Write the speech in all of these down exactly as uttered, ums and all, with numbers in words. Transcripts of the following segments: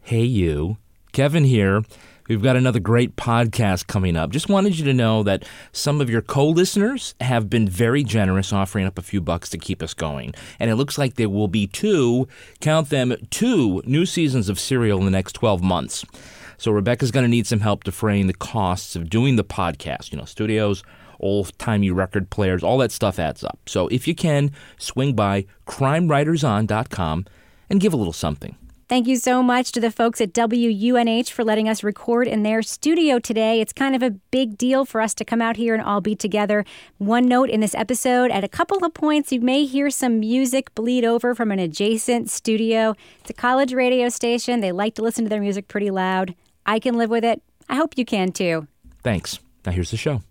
Hey, you. Kevin here. We've got another great podcast coming up. Just wanted you to know that some of your co-listeners have been very generous, offering up a few bucks to keep us going. And it looks like there will be two, count them, two new seasons of Serial in the next twelve months. So Rebecca's going to need some help defraying the costs of doing the podcast. You know, studios, old-timey record players, all that stuff adds up. So if you can, swing by crime writers on dot com and give a little something. Thank you so much to the folks at W U N H for letting us record in their studio today. It's kind of a big deal for us to come out here and all be together. One note in this episode, at a couple of points, you may hear some music bleed over from an adjacent studio. It's a college radio station. They like to listen to their music pretty loud. I can live with it. I hope you can too. Thanks. Now here's the show.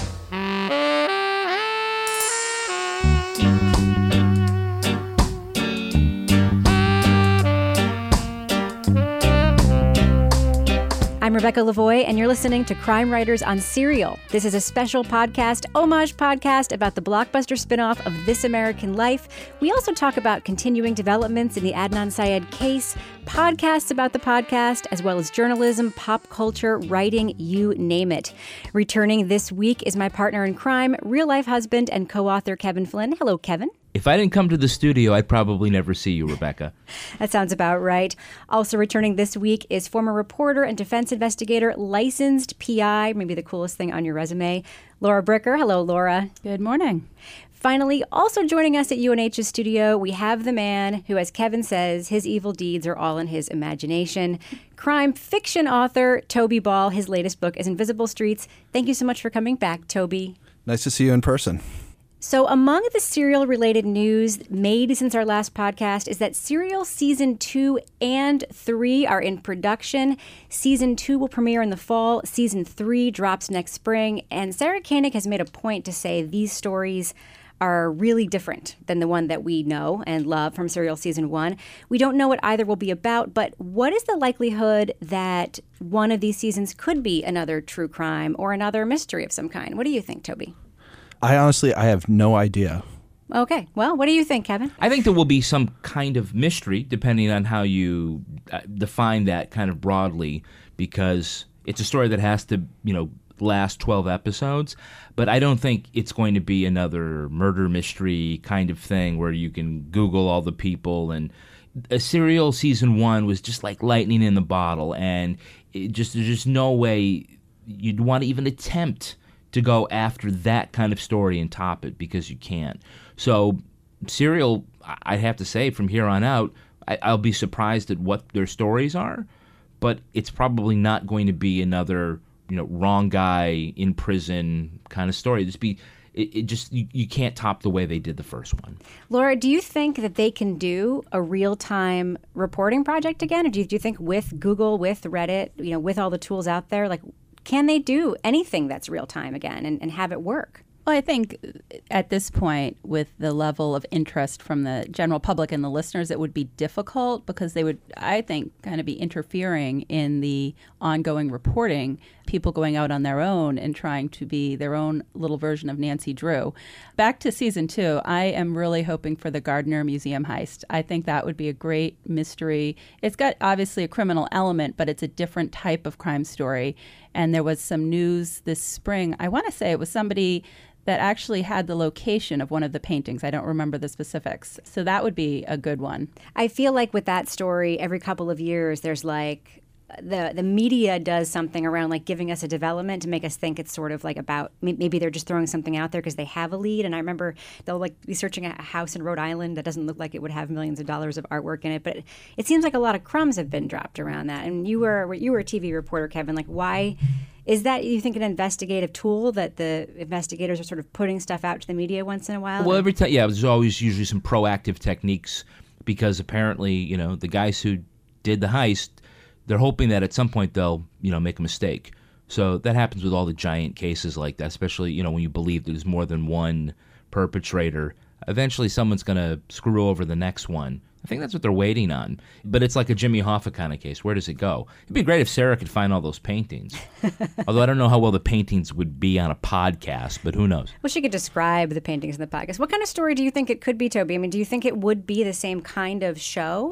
I'm Rebecca Lavoie, and you're listening to Crime Writers on Serial. This is a special podcast, homage podcast about the blockbuster spinoff of This American Life. We also talk about continuing developments in the Adnan Syed case, podcasts about the podcast, as well as journalism, pop culture, writing, you name it. Returning this week is my partner in crime, real-life husband and co-author Kevin Flynn. Hello, Kevin. If I didn't come to the studio, I'd probably never see you, Rebecca. That sounds about right. Also returning this week is former reporter and defense investigator, licensed P I, maybe the coolest thing on your resume, Laura Bricker. Hello, Laura. Good morning. Finally, also joining us at U N H's studio, we have the man who, as Kevin says, his evil deeds are all in his imagination. Crime fiction author Toby Ball. His latest book is Invisible Streets. Thank you so much for coming back, Toby. Nice to see you in person. So among the Serial-related news made since our last podcast is that Serial Season two and three are in production. Season two will premiere in the fall. Season three drops next spring. And Sarah Koenig has made a point to say these stories are really different than the one that we know and love from Serial Season one. We don't know what either will be about, but what is the likelihood that one of these seasons could be another true crime or another mystery of some kind? What do you think, Toby? I honestly, I have no idea. Okay. Well, what do you think, Kevin? I think there will be some kind of mystery, depending on how you uh, define that kind of broadly, because it's a story that has to, you know, last twelve episodes. But I don't think it's going to be another murder mystery kind of thing where you can Google all the people. And a Serial Season one was just like lightning in the bottle, and it just there's just no way you'd want to even attempt to go after that kind of story and top it, because you can't. So Serial, I have to say, from here on out, I, I'll be surprised at what their stories are, but it's probably not going to be another, you know, wrong guy in prison kind of story. Just be, it, it just you, you can't top the way they did the first one. Laura, do you think that they can do a real-time reporting project again? Or do you, do you think with Google, with Reddit, you know, with all the tools out there, like, can they do anything that's real time again and, and have it work? Well, I think at this point, with the level of interest from the general public and the listeners, it would be difficult because they would, I think, kind of be interfering in the ongoing reporting, people going out on their own and trying to be their own little version of Nancy Drew. Back to season two, I am really hoping for the Gardner Museum heist. I think that would be a great mystery. It's got obviously a criminal element, but it's a different type of crime story. And there was some news this spring. I want to say it was somebody that actually had the location of one of the paintings. I don't remember the specifics. So that would be a good one. I feel like with that story, every couple of years, there's like the the media does something around like giving us a development to make us think it's sort of like about, maybe they're just throwing something out there because they have a lead. And I remember they'll like be searching a house in Rhode Island that doesn't look like it would have millions of dollars of artwork in it. But it, it seems like a lot of crumbs have been dropped around that. And you were you were a T V reporter, Kevin. Like, why is that, you think, an investigative tool that the investigators are sort of putting stuff out to the media once in a while? Well, every time, yeah, there's always usually some proactive techniques, because apparently, you know, the guys who did the heist, they're hoping that at some point they'll, you know, make a mistake. So that happens with all the giant cases like that, especially, you know, when you believe there's more than one perpetrator. Eventually someone's going to screw over the next one. I think that's what they're waiting on. But it's like a Jimmy Hoffa kind of case. Where does it go? It'd be great if Sarah could find all those paintings. Although I don't know how well the paintings would be on a podcast, but who knows? Well, she could describe the paintings in the podcast. What kind of story do you think it could be, Toby? I mean, do you think it would be the same kind of show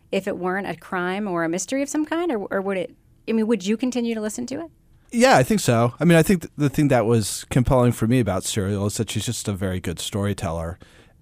if it weren't a crime or a mystery of some kind, or, or would it? I mean, would you continue to listen to it? Yeah, I think so. I mean, I think th- the thing that was compelling for me about Serial is that she's just a very good storyteller.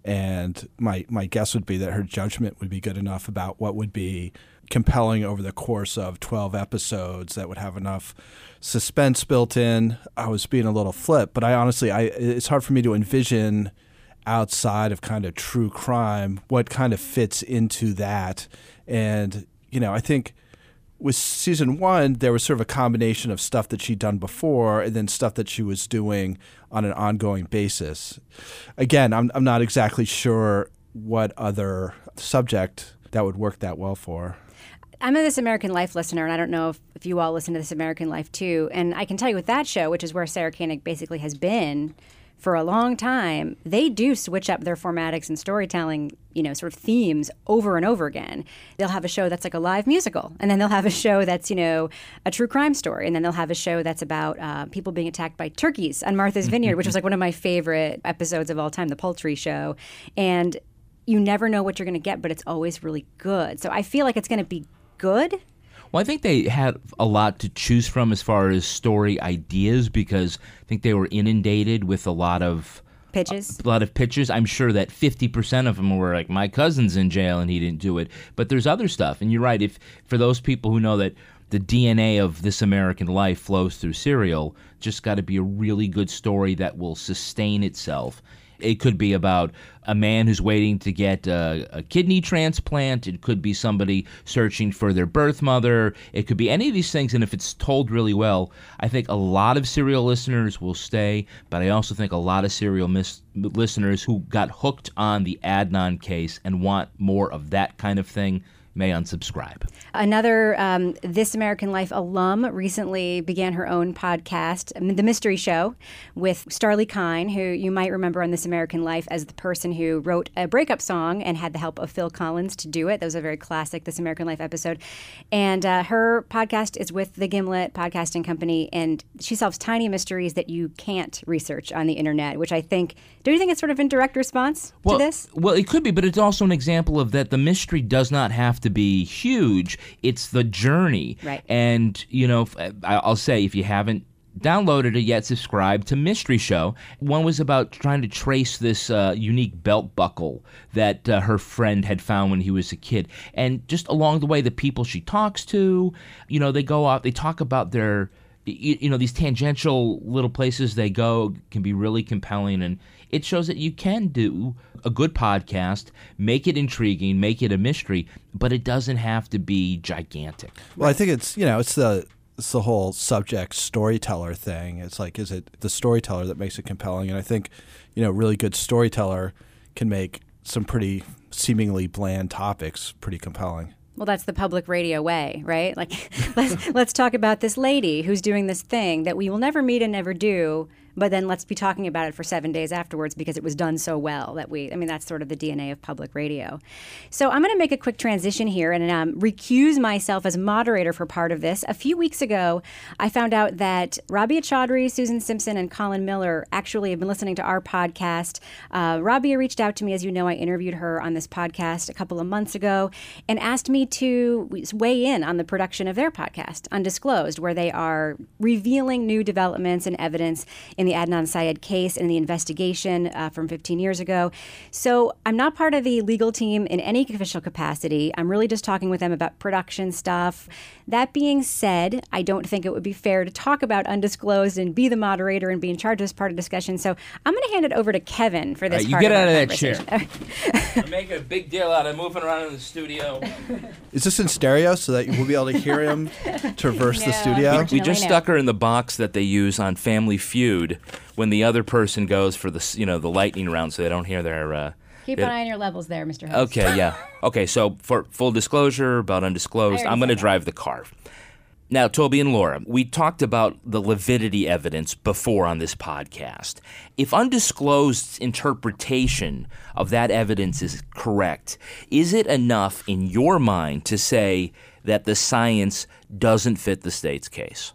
And my, my guess would be that her judgment would be good enough about what would be compelling over the course of twelve episodes that would have enough suspense built in. I was being a little flip, but I honestly, I it's hard for me to envision outside of kind of true crime what kind of fits into that. And, you know, I think with season one, there was sort of a combination of stuff that she'd done before and then stuff that she was doing on an ongoing basis. Again, I'm I'm not exactly sure what other subject that would work that well for. I'm a This American Life listener, and I don't know if, if you all listen to This American Life too. And I can tell you with that show, which is where Sarah Koenig basically has been for a long time, they do switch up their formatics and storytelling, you know, sort of themes over and over again. They'll have a show that's like a live musical, and then they'll have a show that's, you know, a true crime story, and then they'll have a show that's about uh, people being attacked by turkeys on Martha's Vineyard, which was like one of my favorite episodes of all time, the poultry show. And you never know what you're going to get, but it's always really good. So I feel like it's going to be good. Well, I think they had a lot to choose from as far as story ideas because I think they were inundated with a lot of pitches. A lot of pitches. I'm sure that fifty percent of them were like, my cousin's in jail and he didn't do it. But there's other stuff. And you're right. If for those people who know that the D N A of This American Life flows through Serial, just got to be a really good story that will sustain itself. It could be about a man who's waiting to get a, a kidney transplant. It could be somebody searching for their birth mother. It could be any of these things, and if it's told really well, I think a lot of Serial listeners will stay, but I also think a lot of Serial mis- listeners who got hooked on the Adnan case and want more of that kind of thing may unsubscribe. Another um, This American Life alum recently began her own podcast, The Mystery Show, with Starlee Kine, who you might remember on This American Life as the person who wrote a breakup song and had the help of Phil Collins to do it. That was a very classic This American Life episode. And uh, her podcast is with the Gimlet Podcasting Company, and she solves tiny mysteries that you can't research on the internet, which I think, do you think it's sort of in direct response well, to this? Well, it could be, but it's also an example of that the mystery does not have to be huge. It's the journey. Right. And, you know, I'll say if you haven't downloaded it yet, subscribe to Mystery Show. One was about trying to trace this uh, unique belt buckle that uh, her friend had found when he was a kid. And just along the way, the people she talks to, you know, they go out, they talk about their, you, you know, these tangential little places they go can be really compelling. And it shows that you can do a good podcast, make it intriguing, make it a mystery, but it doesn't have to be gigantic. Well, I think it's, you know, it's the it's the whole subject storyteller thing. It's like, is it the storyteller that makes it compelling? And I think, you know, a really good storyteller can make some pretty seemingly bland topics pretty compelling. Well, that's the public radio way, right? Like, let's let's talk about this lady who's doing this thing that we will never meet and never do, but then let's be talking about it for seven days afterwards because it was done so well that we, I mean, that's sort of the D N A of public radio. So I'm going to make a quick transition here and um, recuse myself as moderator for part of this. A few weeks ago, I found out that Rabia Chaudhry, Susan Simpson, and Colin Miller actually have been listening to our podcast. Uh, Rabia reached out to me. As you know, I interviewed her on this podcast a couple of months ago and asked me to weigh in on the production of their podcast, Undisclosed, where they are revealing new developments and evidence in the Adnan Syed case and the investigation uh, from fifteen years ago. So I'm not part of the legal team in any official capacity. I'm really just talking with them about production stuff. That being said, I don't think it would be fair to talk about Undisclosed and be the moderator and be in charge of this part of the discussion. So I'm going to hand it over to Kevin for this right, part you get of out our of that chair. conversation. I'm making a big deal out of moving around in the studio. Is this in stereo so that we'll be able to hear him traverse the No, studio? unfortunately. We just no. stuck her in the box that they use on Family Feud when the other person goes for the you know the lightning round, so they don't hear their. Uh, Keep it- an eye on your levels there, Mister Host. Okay, yeah. Okay, so for full disclosure about Undisclosed, I already I'm going to said that. drive the car. Now, Toby and Laura, we talked about the lividity evidence before on this podcast. If Undisclosed's interpretation of that evidence is correct, is it enough in your mind to say that the science doesn't fit the state's case?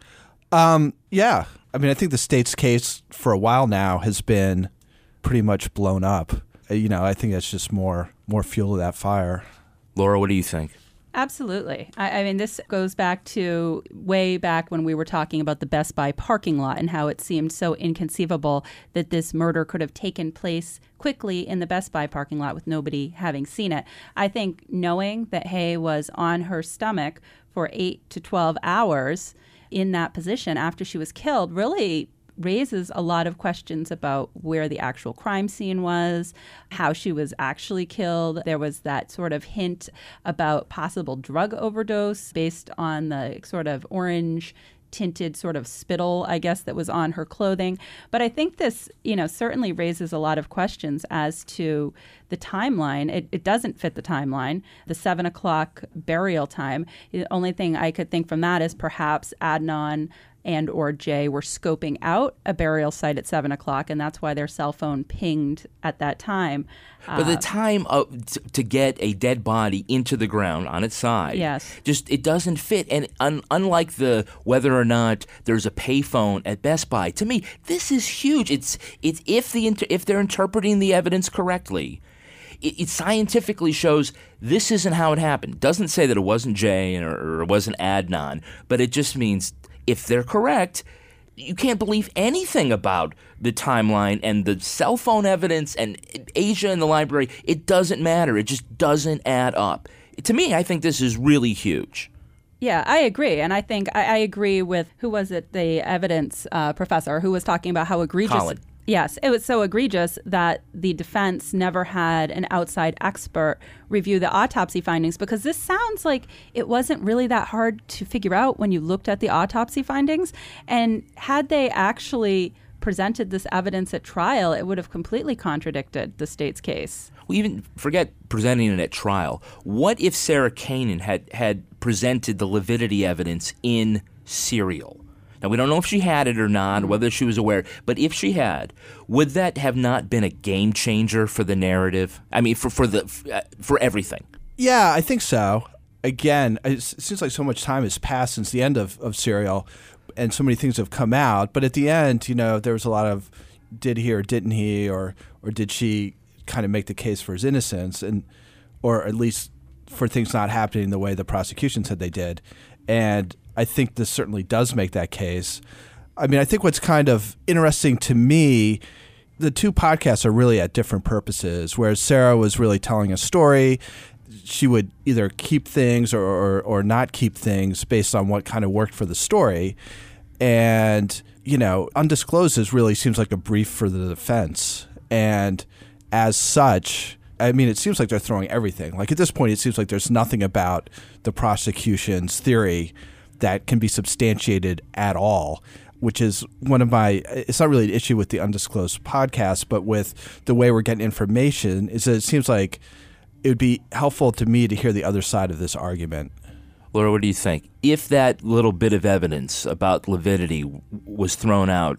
Um, yeah. I mean, I think the state's case for a while now has been pretty much blown up. Uh, You know, I think that's just more more fuel to that fire. Laura, what do you think? Absolutely. I, I mean, this goes back to way back when we were talking about the Best Buy parking lot and how it seemed so inconceivable that this murder could have taken place quickly in the Best Buy parking lot with nobody having seen it. I think knowing that Hae was on her stomach for eight to twelve hours in that position after she was killed really raises a lot of questions about where the actual crime scene was, how she was actually killed. There was that sort of hint about possible drug overdose based on the sort of orange tinted sort of spittle, I guess, that was on her clothing. But I think this, you know, certainly raises a lot of questions as to the timeline. It, it doesn't fit the timeline. The seven o'clock burial time. The only thing I could think from that is perhaps Adnan and or Jay were scoping out a burial site at seven o'clock, and that's why their cell phone pinged at that time. But the time of, t- to get a dead body into the ground on its side, yes. just it doesn't fit. And un- unlike the whether or not there's a payphone at Best Buy, to me this is huge. It's it's if the inter- if they're interpreting the evidence correctly. It, it scientifically shows this isn't how it happened. It doesn't say that it wasn't Jay or, or it wasn't Adnan, but it just means if they're correct, you can't believe anything about the timeline and the cell phone evidence and Asia in the library. It doesn't matter. It just doesn't add up. To me, I think this is really huge. Yeah, I agree. And I think I, I agree with, who was it, the evidence uh, professor who was talking about how egregious. Colin. Yes, it was so egregious that the defense never had an outside expert review the autopsy findings, because this sounds like it wasn't really that hard to figure out when you looked at the autopsy findings. And had they actually presented this evidence at trial, it would have completely contradicted the state's case. Well, even forget presenting it at trial. What if Sarah Koenig had, had presented the lividity evidence in Serial? Now, we don't know if she had it or not, whether she was aware, but if she had, would that have not been a game changer for the narrative? I mean, for for the for everything. Yeah, I think so. Again, it seems like so much time has passed since the end of, of Serial, and so many things have come out. But at the end, you know, there was a lot of did he or didn't he, or or did she kind of make the case for his innocence, and or at least for things not happening the way the prosecution said they did. And I think this certainly does make that case. I mean, I think what's kind of interesting to me, the two podcasts are really at different purposes. Whereas Sarah was really telling a story, she would either keep things or, or, or not keep things based on what kind of worked for the story. And, you know, Undisclosed really seems like a brief for the defense. And as such, I mean, it seems like they're throwing everything. Like at this point, it seems like there's nothing about the prosecution's theory that can be substantiated at all, which is one of my, it's not really an issue with the Undisclosed podcast, but with the way we're getting information, is that it seems like it would be helpful to me to hear the other side of this argument. Laura, what do you think? If that little bit of evidence about lividity was thrown out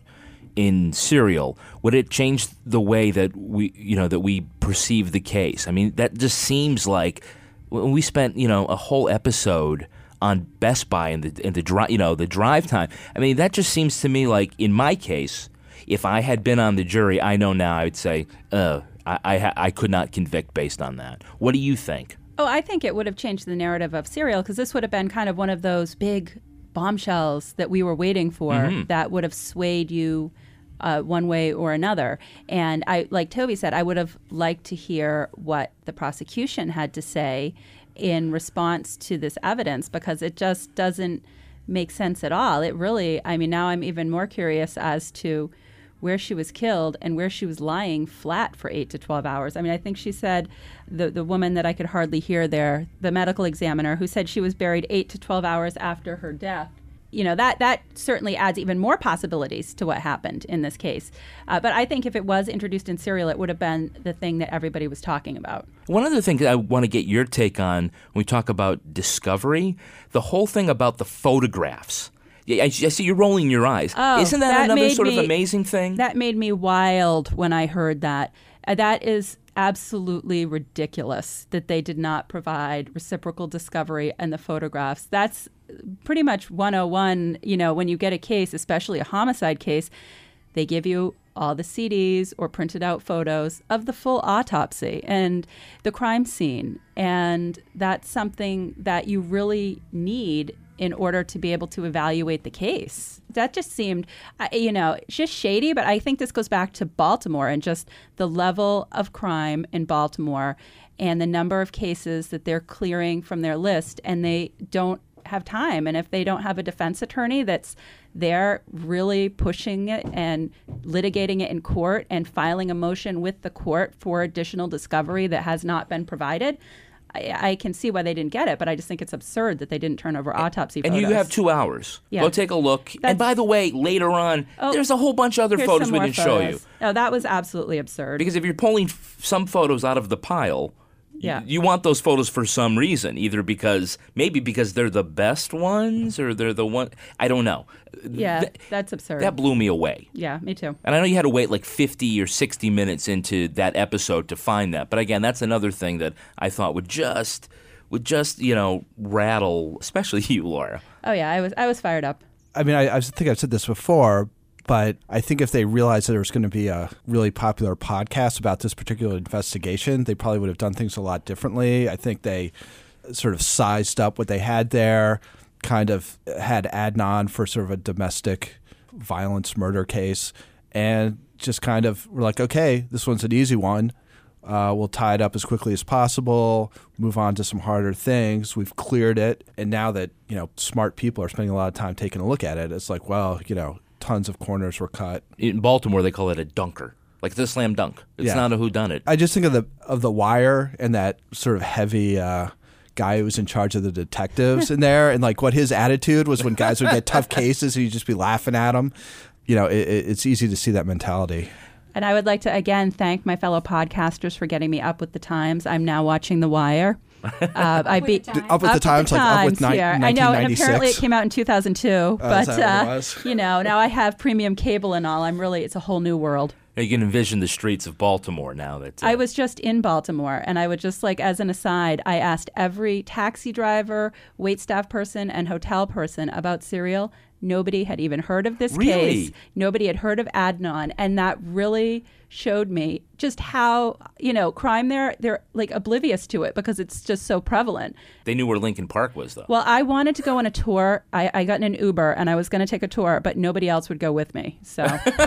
in Serial, would it change the way that we, you know, that we perceive the case? I mean, that just seems like when we spent, you know, a whole episode on Best Buy and the and the drive, you know, the drive time. I mean, that just seems to me like, in my case, if I had been on the jury, I know now I would say, uh, I I, I could not convict based on that. What do you think? Oh, I think it would have changed the narrative of Serial, because this would have been kind of one of those big bombshells that we were waiting for, mm-hmm. that would have swayed you uh, one way or another. And I, like Toby said, I would have liked to hear what the prosecution had to say in response to this evidence, because it just doesn't make sense at all. It really, I mean, now I'm even more curious as to where she was killed and where she was lying flat for eight to twelve hours. I mean, I think she said, the the woman that I could hardly hear there, the medical examiner, who said she was buried eight to twelve hours after her death. You know, that, that certainly adds even more possibilities to what happened in this case. Uh, but I think if it was introduced in Serial, it would have been the thing that everybody was talking about. One other thing that I want to get your take on when we talk about discovery, the whole thing about the photographs. Yeah, I, I see you're rolling your eyes. Oh, Isn't that, that another sort me, of amazing thing? That made me wild when I heard that. Uh, that is absolutely ridiculous that they did not provide reciprocal discovery and the photographs. That's pretty much one oh one, you know, when you get a case, especially a homicide case, they give you all the C Ds or printed out photos of the full autopsy and the crime scene. And that's something that you really need in order to be able to evaluate the case. That just seemed, uh, you know, just shady, but I think this goes back to Baltimore and just the level of crime in Baltimore and the number of cases that they're clearing from their list, and they don't have time. And if they don't have a defense attorney that's there really pushing it and litigating it in court and filing a motion with the court for additional discovery that has not been provided, I, I can see why they didn't get it, but I just think it's absurd that they didn't turn over autopsy and photos. you have two hours. Yeah. Go take a look. That's, and by the way, later on, oh, there's a whole bunch of other here's photos some we more didn't show you. photos. No, that was absolutely absurd. Because if you're pulling f- some photos out of the pile, Yeah. you want those photos for some reason, either because maybe because they're the best ones or they're the one. I don't know. Yeah, Th- that's absurd. that blew me away. Yeah, me too. And I know you had to wait like fifty or sixty minutes into that episode to find that. But again, that's another thing that I thought would just would just you know rattle, especially you, Laura. Oh yeah, I was I was fired up. I mean, I, I think I've said this before, but I think if they realized that there was going to be a really popular podcast about this particular investigation, they probably would have done things a lot differently. I think they sort of sized up what they had there, kind of had Adnan for sort of a domestic violence murder case, and just kind of were like, okay, this one's an easy one. Uh, we'll tie it up as quickly as possible, move on to some harder things. We've cleared it. And now that, you know, smart people are spending a lot of time taking a look at it, it's like, well, you know, tons of corners were cut. In Baltimore, they call it a dunker, like the slam dunk. It's Yeah. not a whodunit. I just think of the of the Wire and that sort of heavy uh, guy who was in charge of the detectives in there, and like what his attitude was when guys would get tough cases and you'd just be laughing at them. You know, it, it's easy to see that mentality. And I would like to again thank my fellow podcasters for getting me up with the times. I'm now watching The Wire. Uh, I beat Up with the times, like up with ni- here. I know, and nineteen ninety-six. apparently it came out in two thousand two. but is that what it uh, was? you know, now I have premium cable and all. I'm really, it's a whole new world. You can envision the streets of Baltimore now. That uh, I was just in Baltimore, and I would just like, as an aside, I asked every taxi driver, waitstaff person, and hotel person about Serial. Nobody had even heard of this Really? case. Nobody had heard of Adnan, and that really showed me just how, you know, crime there, they're like oblivious to it because it's just so prevalent. They knew where Lincoln Park was, though. Well, I wanted to go on a tour. I, I got in an Uber, and I was going to take a tour, but nobody else would go with me. So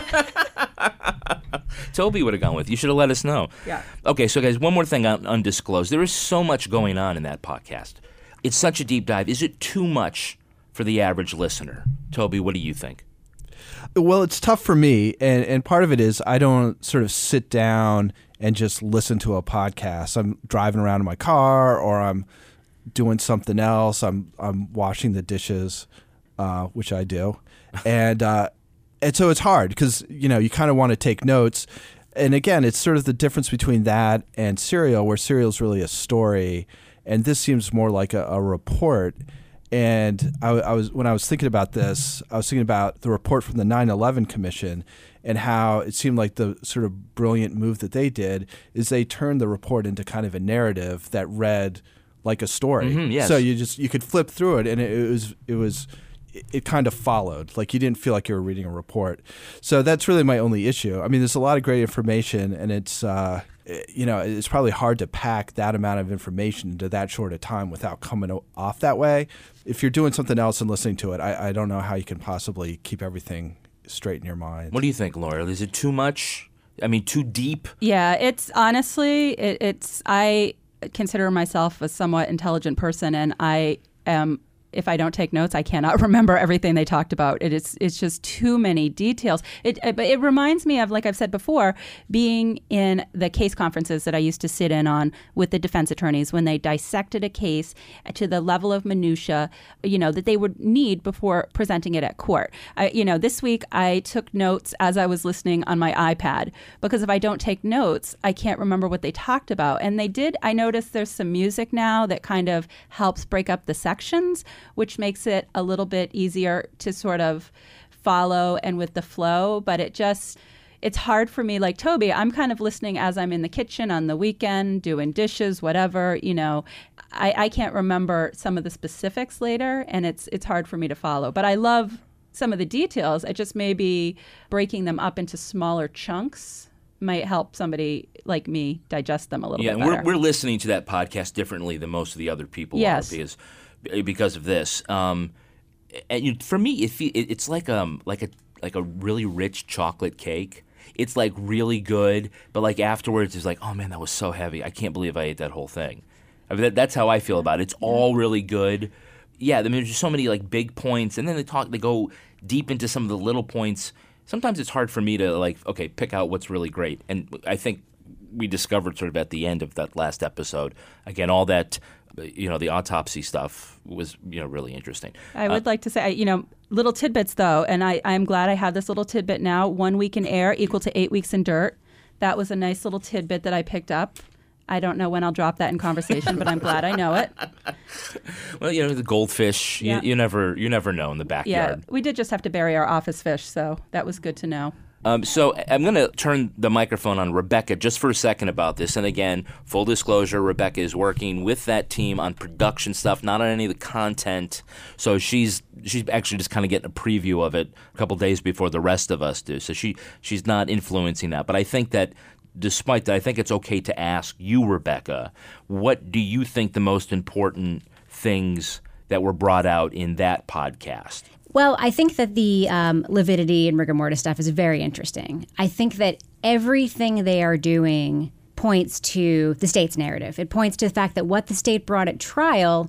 Toby would have gone with you. You should have let us know. Yeah. Okay, so guys, one more thing un- undisclosed. There is so much going on in that podcast. It's such a deep dive. Is it too much for the average listener? Toby, what do you think? Well, it's tough for me, and, and part of it is I don't sort of sit down and just listen to a podcast. I'm driving around in my car, or I'm doing something else. I'm I'm washing the dishes, uh, which I do, and uh, and so it's hard because you know you kind of want to take notes. And again, it's sort of the difference between that and Serial, where Serial is really a story, and this seems more like a, a report. And I, I was when I was thinking about this, I was thinking about the report from the nine eleven Commission and how it seemed like the sort of brilliant move that they did is they turned the report into kind of a narrative that read like a story. Mm-hmm, yes. So you just you could flip through it, and it, it was it was it, it kind of followed. Like you didn't feel like you were reading a report. So that's really my only issue. I mean, there's a lot of great information, and it's uh, you know it's probably hard to pack that amount of information into that short a time without coming off that way. If you're doing something else and listening to it, I, I don't know how you can possibly keep everything straight in your mind. What do you think, Laura? Is it too much? I mean, too deep? yeah, it's honestly, it, it's, I consider myself a somewhat intelligent person, and I am, if I don't take notes, I cannot remember everything they talked about. It is, it's just too many details. It, it, it reminds me of, like I've said before, being in the case conferences that I used to sit in on with the defense attorneys when they dissected a case to the level of minutia, you know, that they would need before presenting it at court. I, you know, this week I took notes as I was listening on my iPad, because if I don't take notes, I can't remember what they talked about. And they did, I noticed there's some music now that kind of helps break up the sections, which makes it a little bit easier to sort of follow and with the flow. But it just, it's hard for me. Like Toby, I'm kind of listening as I'm in the kitchen on the weekend, doing dishes, whatever, you know. I, I can't remember some of the specifics later, and it's it's hard for me to follow. But I love some of the details. It just maybe breaking them up into smaller chunks might help somebody like me digest them a little yeah, bit better. better. Yeah, we're, we're listening to that podcast differently than most of the other people yes. are because because of this. Um, and you, for me, it, it's like um like a like a really rich chocolate cake. It's like really good, but like afterwards, it's like, oh man, that was so heavy. I can't believe I ate that whole thing. I mean, that, that's how I feel about it. It's all really good. Yeah, I mean, there's just so many like big points, and then they talk, they go deep into some of the little points. Sometimes it's hard for me to like, okay, pick out what's really great. And I think we discovered sort of at the end of that last episode, again, all that, you know, the autopsy stuff was, you know, really interesting. I would uh, like to say, you know, little tidbits though, and I, I'm glad I have this little tidbit now. One week in air equal to eight weeks in dirt. That was a nice little tidbit that I picked up. I don't know when I'll drop that in conversation, but I'm glad I know it. Well, you know, the goldfish, yeah. you, you never you never know in the backyard. Yeah, we did just have to bury our office fish, so that was good to know. Um, so I'm going to turn the microphone on Rebecca just for a second about this. And again, full disclosure, Rebecca is working with that team on production stuff, not on any of the content. So she's she's actually just kind of getting a preview of it a couple days before the rest of us do. So she she's not influencing that. But I think that despite that, I think it's okay to ask you, Rebecca, what do you think the most important things that were brought out in that podcast? Well, I think that the um, lividity and rigor mortis stuff is very interesting. I think that everything they are doing points to the state's narrative. It points to the fact that what the state brought at trial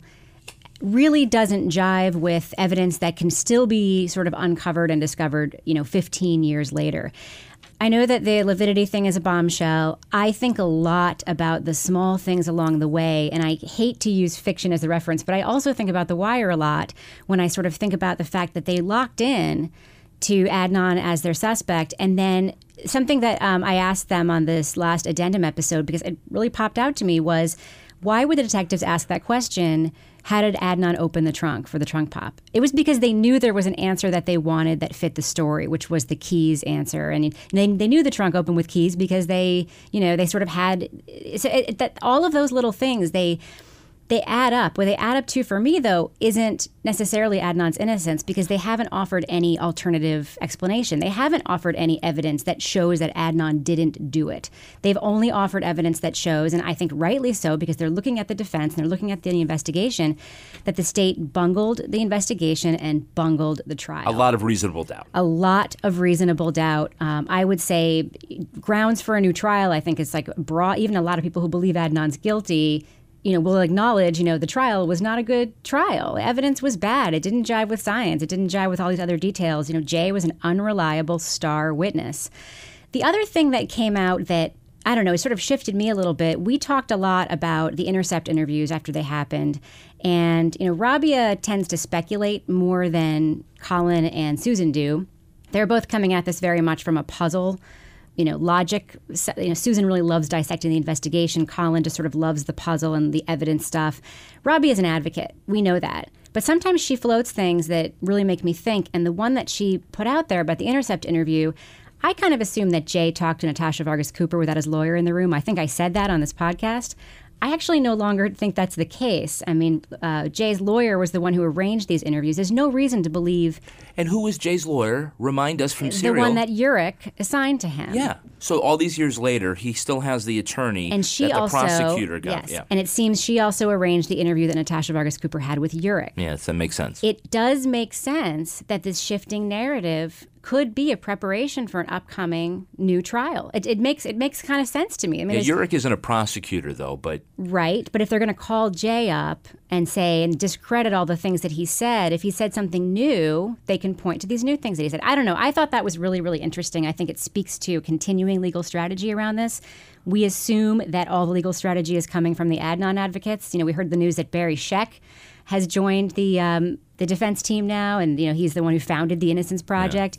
really doesn't jive with evidence that can still be sort of uncovered and discovered, you know, fifteen years later. I know that the lividity thing is a bombshell. I think a lot about the small things along the way, and I hate to use fiction as a reference, but I also think about The Wire a lot when I sort of think about the fact that they locked in to Adnan as their suspect, and then something that um, I asked them on this last addendum episode, because it really popped out to me, was why would the detectives ask that question? How did Adnan open the trunk for the trunk pop? It was because they knew there was an answer that they wanted that fit the story, which was the keys answer. And they, they knew the trunk opened with keys because they, you know, they sort of had it, it, that all of those little things, they they add up. What they add up to for me, though, isn't necessarily Adnan's innocence, because they haven't offered any alternative explanation. They haven't offered any evidence that shows that Adnan didn't do it. They've only offered evidence that shows, and I think rightly so, because they're looking at the defense and they're looking at the investigation, that the state bungled the investigation and bungled the trial. A lot of reasonable doubt. A lot of reasonable doubt. Um, I would say grounds for a new trial, I think, is like broad. Even a lot of people who believe Adnan's guilty, you know, will acknowledge, you know, the trial was not a good trial. Evidence was bad. It didn't jive with science. It didn't jive with all these other details. You know, Jay was an unreliable star witness. The other thing that came out that, I don't know, it sort of shifted me a little bit. We talked a lot about the Intercept interviews after they happened. And, you know, Rabia tends to speculate more than Colin and Susan do. They're both coming at this very much from a puzzle, you know, logic. You know, Susan really loves dissecting the investigation. Colin just sort of loves the puzzle and the evidence stuff. Rabia is an advocate. We know that. But sometimes she floats things that really make me think. And the one that she put out there about the Intercept interview, I kind of assumed that Jay talked to Natasha Vargas Cooper without his lawyer in the room. I think I said that on this podcast. I actually no longer think that's the case. I mean, uh, Jay's lawyer was the one who arranged these interviews. There's no reason to believe. And who was Jay's lawyer? Remind us from Serial. The one that Urich assigned to him. Yeah. So all these years later, he still has the attorney and she that the also, prosecutor got. Yes. Yeah. And it seems she also arranged the interview that Natasha Vargas Cooper had with Urich. Yes, that makes sense. It does make sense that this shifting narrative could be a preparation for an upcoming new trial. It, it makes it makes kind of sense to me. I mean, yeah, Urich isn't a prosecutor, though, but right. But if they're going to call Jay up and say and discredit all the things that he said, if he said something new, they can point to these new things that he said. I don't know. I thought that was really, really interesting. I think it speaks to continuing legal strategy around this. We assume that all the legal strategy is coming from the Adnan advocates. You know, we heard the news that Barry Scheck has joined the um, the defense team now, and you know he's the one who founded the Innocence Project. Yeah.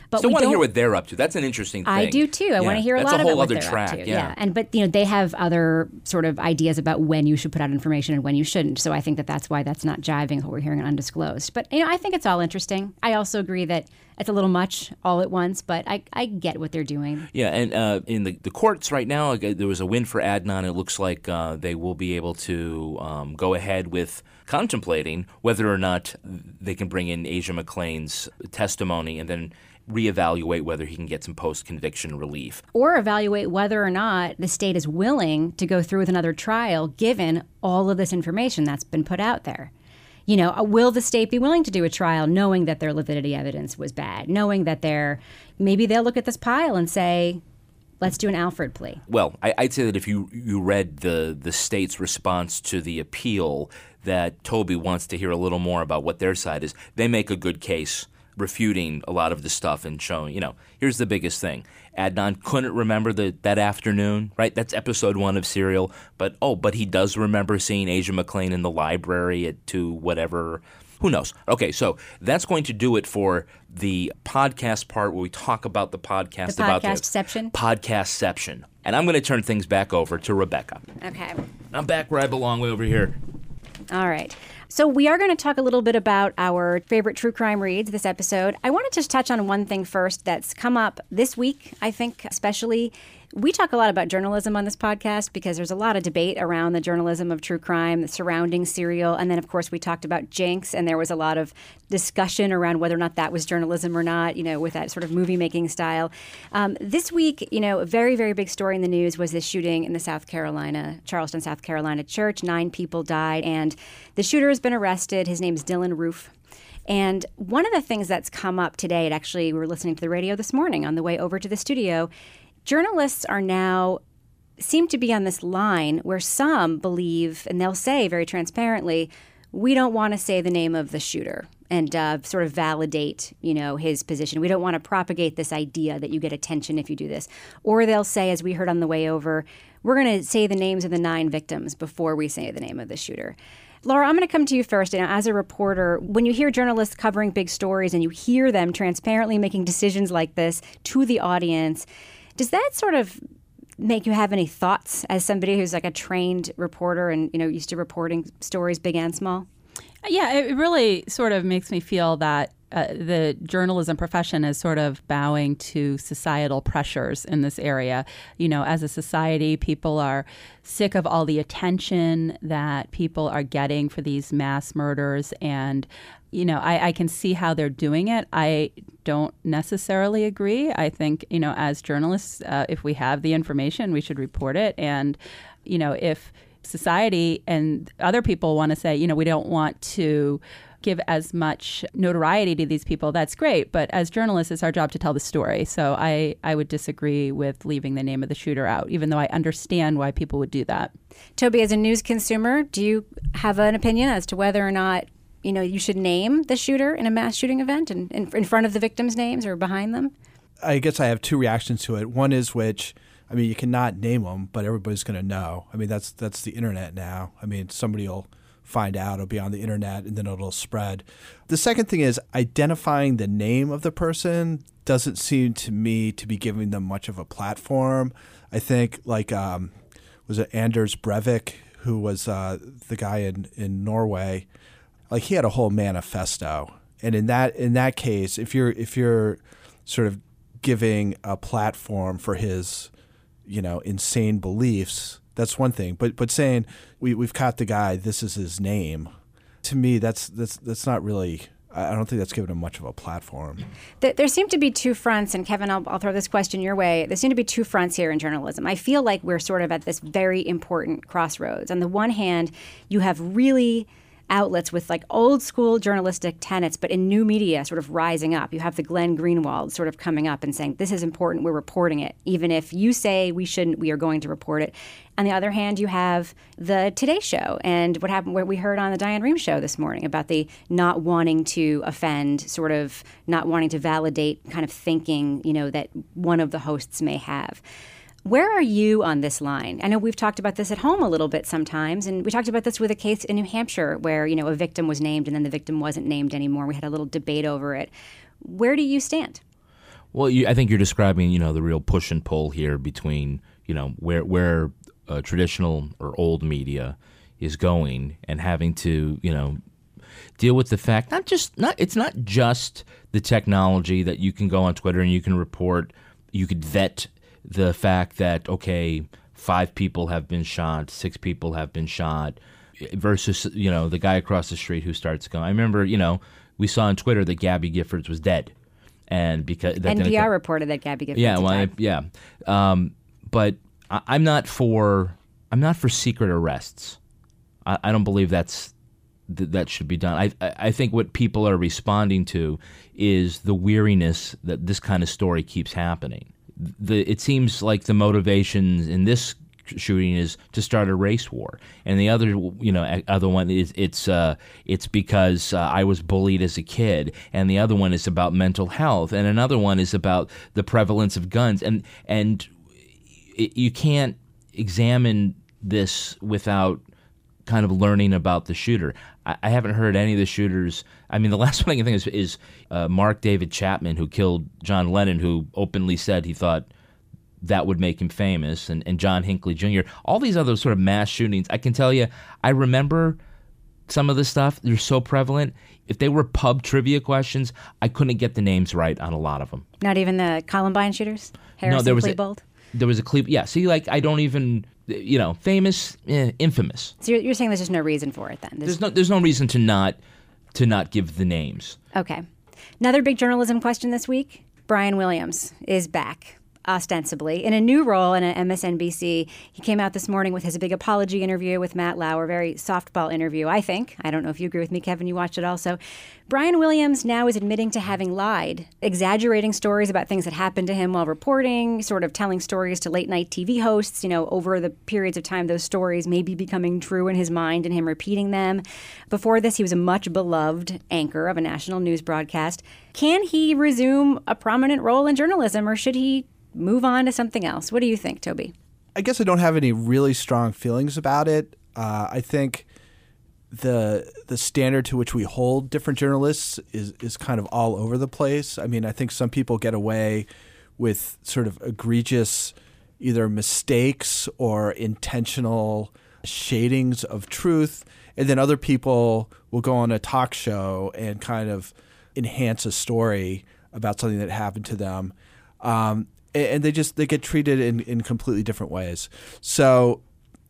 But Still we want to don't, hear what they're up to. That's an interesting thing. I do too. I Yeah, want to hear a that's lot a whole about what other they're track. up to. Yeah. And but you know they have other sort of ideas about when you should put out information and when you shouldn't. So I think that that's why that's not jiving with what we're hearing on Undisclosed. But you know I think it's all interesting. I also agree that it's a little much all at once, but I, I get what they're doing. Yeah, and uh, in the, the courts right now, uh, there was a win for Adnan. It looks like uh, they will be able to um, go ahead with contemplating whether or not they can bring in Asia McClain's testimony and then reevaluate whether he can get some post-conviction relief. Or evaluate whether or not the state is willing to go through with another trial given all of this information that's been put out there. You know, will the state be willing to do a trial knowing that their lividity evidence was bad, knowing that they're, maybe they'll look at this pile and say, let's do an Alford plea. Well, I, I'd say that if you, you read the, the state's response to the appeal, that Toby wants to hear a little more about what their side is. They make a good case refuting a lot of the stuff and showing, you know, here's the biggest thing. Adnan couldn't remember the, that afternoon, right? That's episode one of Serial. But, oh, but he does remember seeing Asia McClain in the library at two whatever. Who knows? Okay, so that's going to do it for the podcast part where we talk about the podcast. The about podcastception? Podcastception. And I'm going to turn things back over to Rebecca. Okay. I'm back where I belong, way over here. All right. So we are going to talk a little bit about our favorite true crime reads this episode. I want to just touch on one thing first that's come up this week, I think, especially. We talk a lot about journalism on this podcast because there's a lot of debate around the journalism of true crime, the surrounding Serial. And then, of course, we talked about Jinx, and there was a lot of discussion around whether or not that was journalism or not, you know, with that sort of movie-making style. Um, this week, you know, a very, very big story in the news was this shooting in the South Carolina, Charleston, South Carolina church. Nine people died, and the shooter has been arrested. His name is Dylan Roof. And one of the things that's come up today, it actually, we were listening to the radio this morning on the way over to the studio, journalists are now, seem to be on this line where some believe, and they'll say very transparently, we don't want to say the name of the shooter and uh, sort of validate, you know, his position. We don't want to propagate this idea that you get attention if you do this. Or they'll say, as we heard on the way over, we're going to say the names of the nine victims before we say the name of the shooter. Laura, I'm going to come to you first. You know, as a reporter, when you hear journalists covering big stories and you hear them transparently making decisions like this to the audience, does that sort of make you have any thoughts as somebody who's like a trained reporter and, you know, used to reporting stories big and small? Yeah, it really sort of makes me feel that uh, the journalism profession is sort of bowing to societal pressures in this area. You know, as a society, people are sick of all the attention that people are getting for these mass murders. And, you know, I, I can see how they're doing it. I don't necessarily agree. I think, you know, as journalists, uh, if we have the information, we should report it. And, you know, if society and other people want to say, you know, we don't want to give as much notoriety to these people, that's great. But as journalists, it's our job to tell the story. So I, I would disagree with leaving the name of the shooter out, even though I understand why people would do that. Toby, as a news consumer, do you have an opinion as to whether or not, you know, you should name the shooter in a mass shooting event and in, in front of the victims' names or behind them? I guess I have two reactions to it. One is which, I mean, you cannot name them, but everybody's going to know. I mean, that's that's the internet now. I mean, somebody will find out, it'll be on the internet, and then it'll spread. The second thing is identifying the name of the person doesn't seem to me to be giving them much of a platform. I think, like, um, was it Anders Breivik, who was uh, the guy in, in Norway? Like, he had a whole manifesto. And in that in that case, if you're if you're sort of giving a platform for his, you know, insane beliefs, that's one thing. But but saying we we've caught the guy, this is his name, to me that's that's that's not really. I don't think that's given him much of a platform. There seem to be two fronts, and Kevin, I'll, I'll throw this question your way. There seem to be two fronts here in journalism. I feel like we're sort of at this very important crossroads. On the one hand, you have really outlets with like old school journalistic tenets, but in new media sort of rising up. You have the Glenn Greenwald sort of coming up and saying, this is important, we're reporting it. Even if you say we shouldn't, we are going to report it. On the other hand, you have the Today Show and what happened, what we heard on the Diane Rehm show this morning about the not wanting to offend, sort of not wanting to validate kind of thinking, you know, that one of the hosts may have. Where are you on this line? I know we've talked about this at home a little bit sometimes, and we talked about this with a case in New Hampshire where, you know, a victim was named and then the victim wasn't named anymore. We had a little debate over it. Where do you stand? Well, you, I think you're describing, you know, the real push and pull here between, you know, where where uh, traditional or old media is going and having to, you know, deal with the fact not just not it's not just the technology that you can go on Twitter and you can report, you could vet the fact that, okay, five people have been shot, six people have been shot, versus, you know, the guy across the street who starts going. I remember, you know, we saw on Twitter that Gabby Giffords was dead. And because that N P R reported that Gabby Giffords yeah, well, I, died. yeah, um, but I, I'm not for I'm not for secret arrests. I, I don't believe that's th- that should be done. I I think what people are responding to is the weariness that this kind of story keeps happening. The it seems like the motivations in this shooting is to start a race war, and the other, you know, other one is it's uh, it's because uh, I was bullied as a kid, and the other one is about mental health, and another one is about the prevalence of guns, and and it, you can't examine this without kind of learning about the shooter. I, I haven't heard any of the shooters. I mean, the last one I can think of is, is uh, Mark David Chapman, who killed John Lennon, who openly said he thought that would make him famous, and, and John Hinckley Junior All these other sort of mass shootings, I can tell you, I remember some of the stuff. They're so prevalent. If they were pub trivia questions, I couldn't get the names right on a lot of them. Not even the Columbine shooters? Harrison no, there was Klebold? A, there was a Cle- yeah. See, like, I don't even, you know, famous, eh, infamous. So you're, you're saying there's just no reason for it then? There's, there's no there's no reason to not to not give the names. Okay. Another big journalism question this week. Brian Williams is back, ostensibly, in a new role in an M S N B C. He came out this morning with his big apology interview with Matt Lauer, very softball interview, I think. I don't know if you agree with me, Kevin. You watched it also. Brian Williams now is admitting to having lied, exaggerating stories about things that happened to him while reporting, sort of telling stories to late-night T V hosts. You know, over the periods of time, those stories may be becoming true in his mind and him repeating them. Before this, he was a much-beloved anchor of a national news broadcast. Can he resume a prominent role in journalism, or should he move on to something else? What do you think, Toby? I guess I don't have any really strong feelings about it. Uh, I think the the standard to which we hold different journalists is is kind of all over the place. I mean, I think some people get away with sort of egregious either mistakes or intentional shadings of truth, and then other people will go on a talk show and kind of enhance a story about something that happened to them. Um, and they just they get treated in, in completely different ways. So,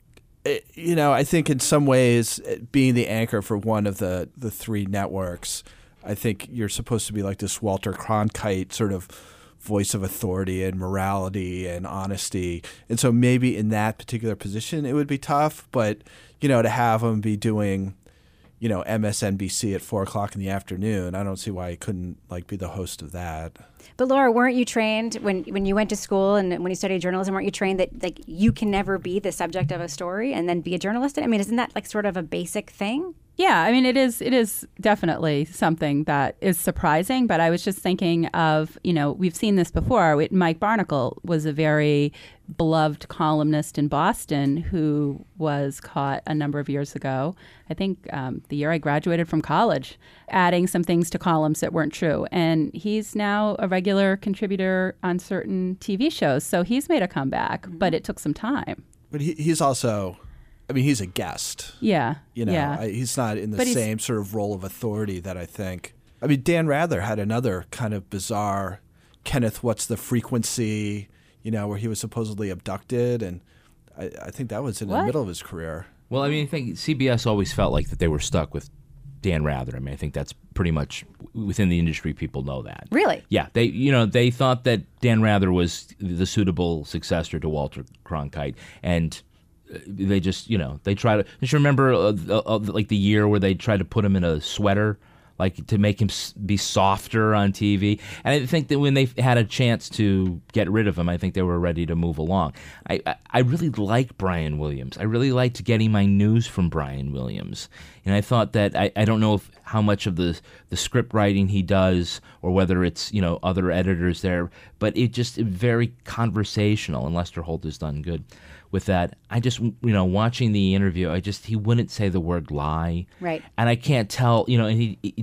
you know, I think in some ways, being the anchor for one of the, the three networks, I think you're supposed to be like this Walter Cronkite sort of voice of authority and morality and honesty. And so maybe in that particular position, it would be tough. But, you know, to have him be doing, you know, M S N B C at four o'clock in the afternoon, I don't see why he couldn't like be the host of that. But Laura, weren't you trained when, when you went to school and when you studied journalism, weren't you trained that like you can never be the subject of a story and then be a journalist? I mean, isn't that like sort of a basic thing? Yeah, I mean, it is it is definitely something that is surprising, but I was just thinking of, you know, we've seen this before. Mike Barnicle was a very beloved columnist in Boston who was caught a number of years ago, I think um, the year I graduated from college, adding some things to columns that weren't true. And he's now a regular contributor on certain T V shows, so he's made a comeback, but it took some time. But he, he's also... I mean, he's a guest. Yeah. You know, yeah. I, he's not in the But same sort of role of authority that I think. I mean, Dan Rather had another kind of bizarre Kenneth, what's the frequency, you know, where he was supposedly abducted. And I, I think that was in What? the middle of his career. Well, I mean, I think C B S always felt like that they were stuck with Dan Rather. I mean, I think that's pretty much within the industry. People know that. Really? Yeah. They, you know, they thought that Dan Rather was the suitable successor to Walter Cronkite, and they just, you know, they try to. Just remember, uh, uh, like the year where they tried to put him in a sweater, like to make him be softer on T V. And I think that when they had a chance to get rid of him, I think they were ready to move along. I, I, I really like Brian Williams. I really liked getting my news from Brian Williams. And I thought that, I, I don't know if how much of the the script writing he does or whether it's, you know, other editors there, but it just very conversational, and Lester Holt has done good with that. I just, you know, watching the interview, I just, he wouldn't say the word lie. Right. And I can't tell, you know, and he, he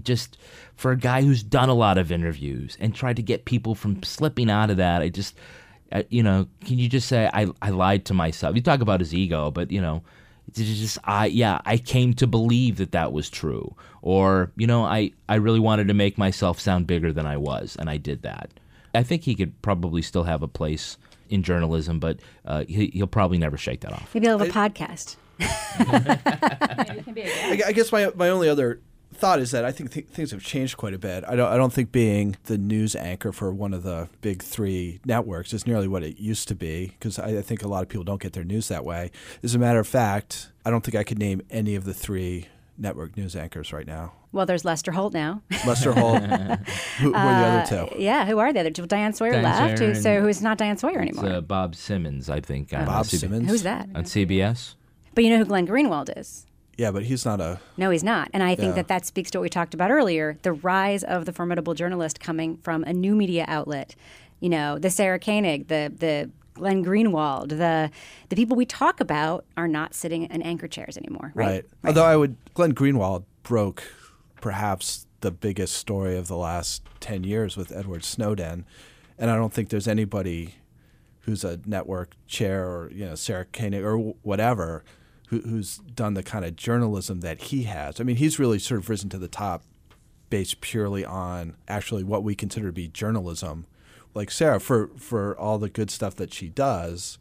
just for a guy who's done a lot of interviews and tried to get people from slipping out of that, I just, uh, you know, can you just say I I lied to myself? You talk about his ego, but you know, it's just I yeah I came to believe that that was true, or you know, I I really wanted to make myself sound bigger than I was, and I did that. I think he could probably still have a place in journalism, but uh, he, he'll probably never shake that off. Maybe he'll have a podcast. I, I guess my my only other thought is that I think th- things have changed quite a bit. I don't I don't think being the news anchor for one of the big three networks is nearly what it used to be, because I, I think a lot of people don't get their news that way. As a matter of fact, I don't think I could name any of the three network news anchors right now. Well, there's Lester Holt now. Lester Holt. who, who are the other two? Uh, yeah, who are the other two? Diane Sawyer Diane left, Sawyer who, so who's not Diane Sawyer anymore. It's uh, Bob Simmons, I think. on Bob C B S. Simmons? Who's that? On C B S. But you know who Glenn Greenwald is? Yeah, but he's not a... No, he's not. And I think Yeah. that that speaks to what we talked about earlier, the rise of the formidable journalist coming from a new media outlet. You know, the Sarah Koenig, the the Glenn Greenwald, the the people we talk about are not sitting in anchor chairs anymore, right? Right. Although I would... Glenn Greenwald broke perhaps the biggest story of the last ten years with Edward Snowden. And I don't think there's anybody who's a network chair or, you know, Sarah Koenig or whatever who, who's done the kind of journalism that he has. I mean, he's really sort of risen to the top based purely on actually what we consider to be journalism. Like Sarah, for, for all the good stuff that she does,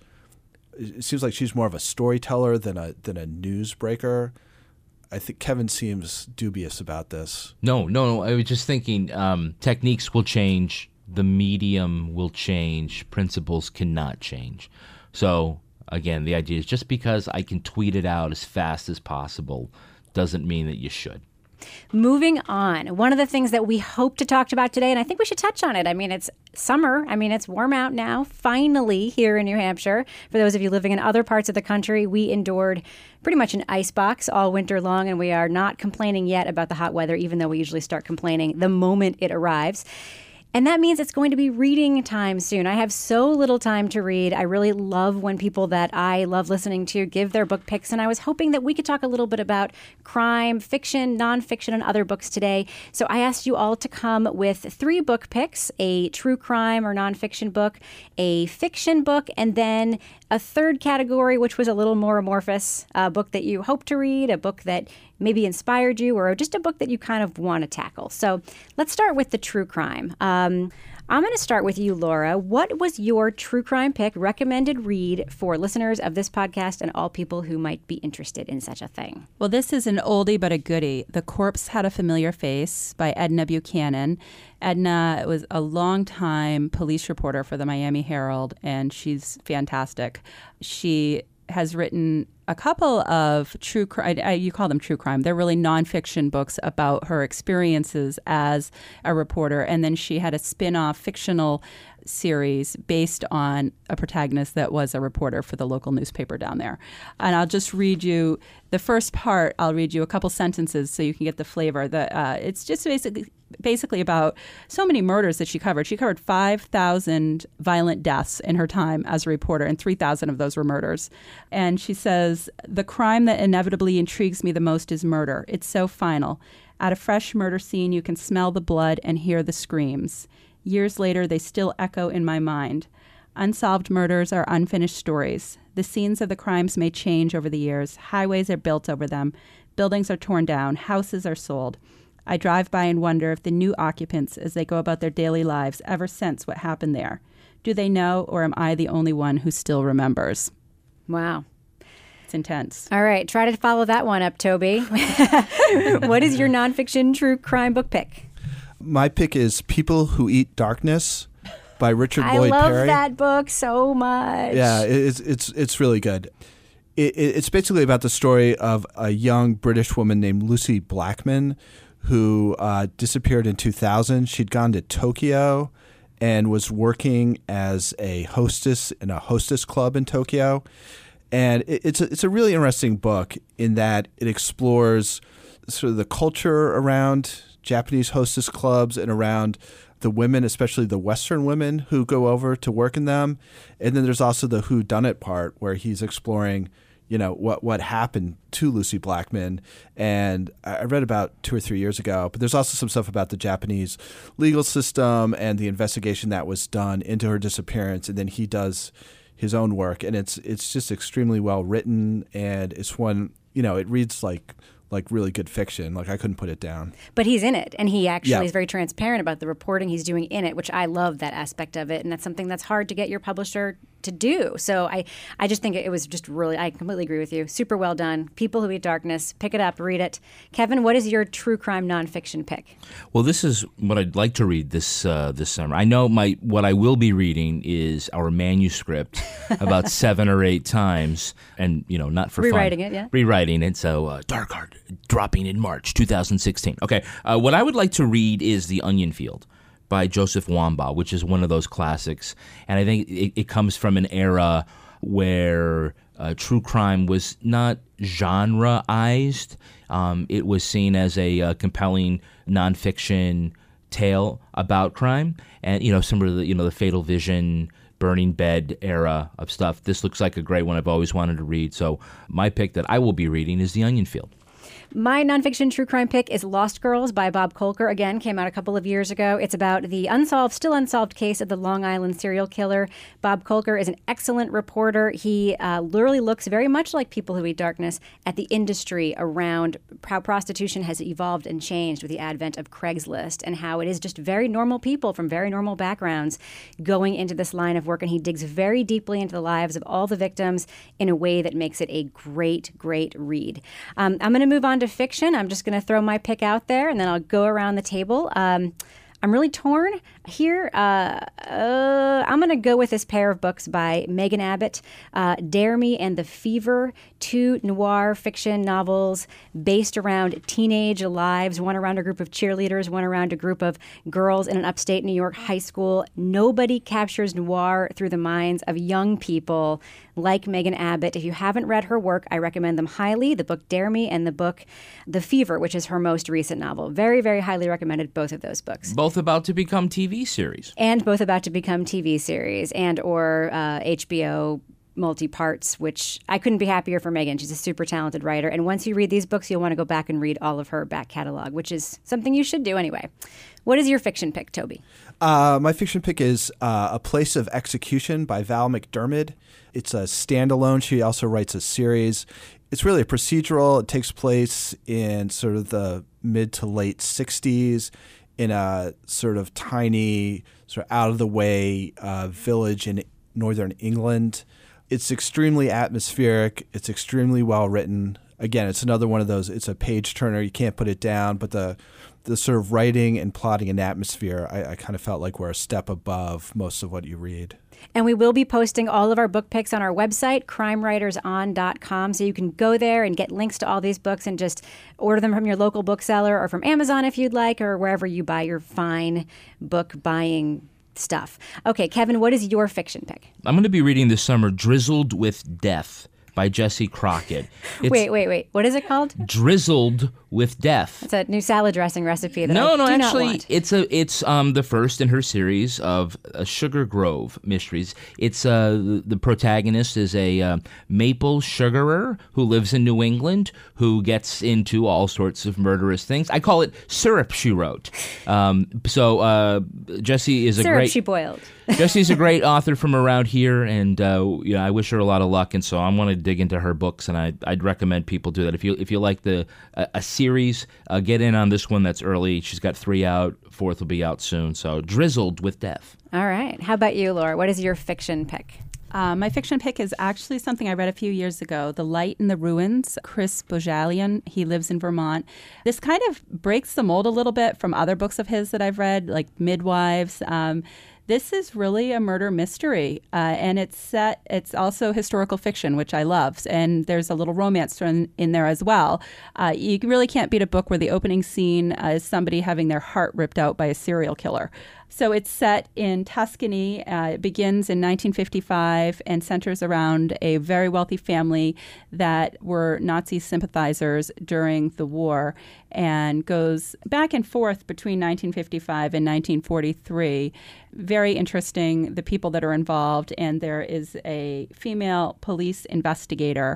it seems like she's more of a storyteller than a than a newsbreaker. I think Kevin seems dubious about this. No, no, no. I was just thinking um, techniques will change, the medium will change, principles cannot change. So, again, the idea is just because I can tweet it out as fast as possible doesn't mean that you should. Moving on, one of the things that we hope to talk about today, and I think we should touch on it. I mean, it's summer. I mean, it's warm out now, finally, here in New Hampshire. For those of you living in other parts of the country, we endured pretty much an icebox all winter long, and we are not complaining yet about the hot weather, even though we usually start complaining the moment it arrives. And that means it's going to be reading time soon. I have so little time to read. I really love when people that I love listening to give their book picks. And I was hoping that we could talk a little bit about crime, fiction, nonfiction, and other books today. So I asked you all to come with three book picks, a true crime or nonfiction book, a fiction book, and then a third category, which was a little more amorphous, a book that you hope to read, a book that maybe inspired you, or just a book that you kind of want to tackle. So let's start with the true crime. Um, I'm going to start with you, Laura. What was your true crime pick, recommended read for listeners of this podcast and all people who might be interested in such a thing? Well, this is an oldie but a goodie. The Corpse Had a Familiar Face by Edna Buchanan. Edna was a longtime police reporter for the Miami Herald, and she's fantastic. She has written a couple of true crime, you call them true crime. They're really nonfiction books about her experiences as a reporter. And then she had a spin-off fictional series based on a protagonist that was a reporter for the local newspaper down there. And I'll just read you the first part. I'll read you a couple sentences so you can get the flavor. The, uh, it's just basically basically about so many murders that she covered. She covered five thousand violent deaths in her time as a reporter, and three thousand of those were murders. And she says, "The crime that inevitably intrigues me the most is murder. It's so final. At a fresh murder scene, you can smell the blood and hear the screams. Years later, they still echo in my mind. Unsolved murders are unfinished stories. The scenes of the crimes may change over the years. Highways are built over them. Buildings are torn down. Houses are sold. I drive by and wonder if the new occupants, as they go about their daily lives, ever sense what happened there. Do they know, or am I the only one who still remembers?" Wow. It's intense. All right. Try to follow that one up, Toby. What is your nonfiction true crime book pick? My pick is People Who Eat Darkness by Richard I Lloyd love Perry. that book so much. Yeah, it's it's it's really good. It, it's basically about the story of a young British woman named Lucy Blackman who uh, disappeared in two thousand. She'd gone to Tokyo and was working as a hostess in a hostess club in Tokyo. And it, it's a, it's a really interesting book in that it explores sort of the culture around Japanese hostess clubs and around the women, especially the Western women who go over to work in them. And then there's also the whodunit part where he's exploring, you know, what what happened to Lucy Blackman. And I read about two or three years ago, but there's also some stuff about the Japanese legal system and the investigation that was done into her disappearance. And then he does his own work, and it's it's just extremely well written, and it's one, you know, it reads like like really good fiction. Like I couldn't put it down. But he's in it, and he actually Yeah. is very transparent about the reporting he's doing in it, which I love that aspect of it, and that's something that's hard to get your publisher to do. So I, I just think it was just really, I completely agree with you. Super well done. People Who Eat Darkness. Pick it up, read it. Kevin, what is your true crime nonfiction pick? Well, this is what I'd like to read this uh, this summer. I know my what I will be reading is our manuscript about seven or eight times, and you know, not for Rewriting fun. it, yeah. Rewriting it. So uh, Dark Heart dropping in March twenty sixteen. Okay, uh, what I would like to read is The Onion Field by Joseph Wambaugh, which is one of those classics, and I think it, it comes from an era where uh, true crime was not genreized. Um, it was seen as a uh, compelling nonfiction tale about crime, and you know, some of the you know the Fatal Vision, Burning Bed era of stuff. This looks like a great one I've always wanted to read. So my pick that I will be reading is The Onion Field. My nonfiction true crime pick is Lost Girls by Bob Kolker. Again, came out a couple of years ago. It's about the unsolved, still unsolved case of the Long Island serial killer. Bob Kolker is an excellent reporter. He uh, literally looks very much like People Who Eat Darkness at the industry around how prostitution has evolved and changed with the advent of Craigslist, and how it is just very normal people from very normal backgrounds going into this line of work. And he digs very deeply into the lives of all the victims in a way that makes it a great, great read. Um, I'm going to move on to fiction. I'm just going to throw my pick out there, and then I'll go around the table. Um, I'm really torn here. Uh, uh, I'm going to go with this pair of books by Megan Abbott, uh, Dare Me and the Fever, two noir fiction novels based around teenage lives, one around a group of cheerleaders, one around a group of girls in an upstate New York high school. Nobody captures noir through the minds of young people like Megan Abbott. If you haven't read her work, I recommend them highly. The book Dare Me and the book The Fever, which is her most recent novel. Very, very highly recommended, both of those books. Both about to become T V series. And both about to become T V series and or uh, H B O multi-parts, which I couldn't be happier for Megan. She's a super talented writer. And once you read these books, you'll want to go back and read all of her back catalog, which is something you should do anyway. What is your fiction pick, Toby? Uh, my fiction pick is uh, A Place of Execution by Val McDermid. It's a standalone. She also writes a series. It's really a procedural. It takes place in sort of the mid to late sixties in a sort of tiny, sort of out-of-the-way uh, village in northern England. It's extremely atmospheric. It's extremely well written. Again, it's another one of those, it's a page turner. You can't put it down, but the the sort of writing and plotting and atmosphere, I, I kind of felt like we're a step above most of what you read. And we will be posting all of our book picks on our website, crime writers on dot com. So you can go there and get links to all these books and just order them from your local bookseller or from Amazon if you'd like, or wherever you buy your fine book buying stuff. Okay, Kevin, what is your fiction pick? I'm going to be reading this summer Drizzled with Death by Jesse Crockett. It's wait, wait, wait. What is it called? Drizzled with Death. It's a new salad dressing recipe that no, I no, do actually, not want. it's a it's um the first in her series of uh, Sugar Grove mysteries. It's uh the, the protagonist is a uh, maple sugarer who lives in New England who gets into all sorts of murderous things. I call it syrup she wrote. Um, so uh, Jesse is a Syrup great she boiled. Jesse's a great author from around here, and uh, you know, I wish her a lot of luck. And so I want to dig into her books, and I, I'd recommend people do that. If you if you like the a, a series, uh, get in on this one that's early. She's got three out. Fourth will be out soon. So Drizzled with Death. All right. How about you, Laura? What is your fiction pick? Uh, my fiction pick is actually something I read a few years ago, The Light in the Ruins, Chris Bojalian. He lives in Vermont. This kind of breaks the mold a little bit from other books of his that I've read, like Midwives. Um, This is really a murder mystery, uh, and it's set. It's also historical fiction, which I love, and there's a little romance in, in there as well. Uh, you really can't beat a book where the opening scene uh, is somebody having their heart ripped out by a serial killer. So it's set in Tuscany. Uh, it begins in nineteen fifty-five and centers around a very wealthy family that were Nazi sympathizers during the war, and goes back and forth between nineteen fifty-five and nineteen forty-three. Very interesting, the people that are involved, and there is a female police investigator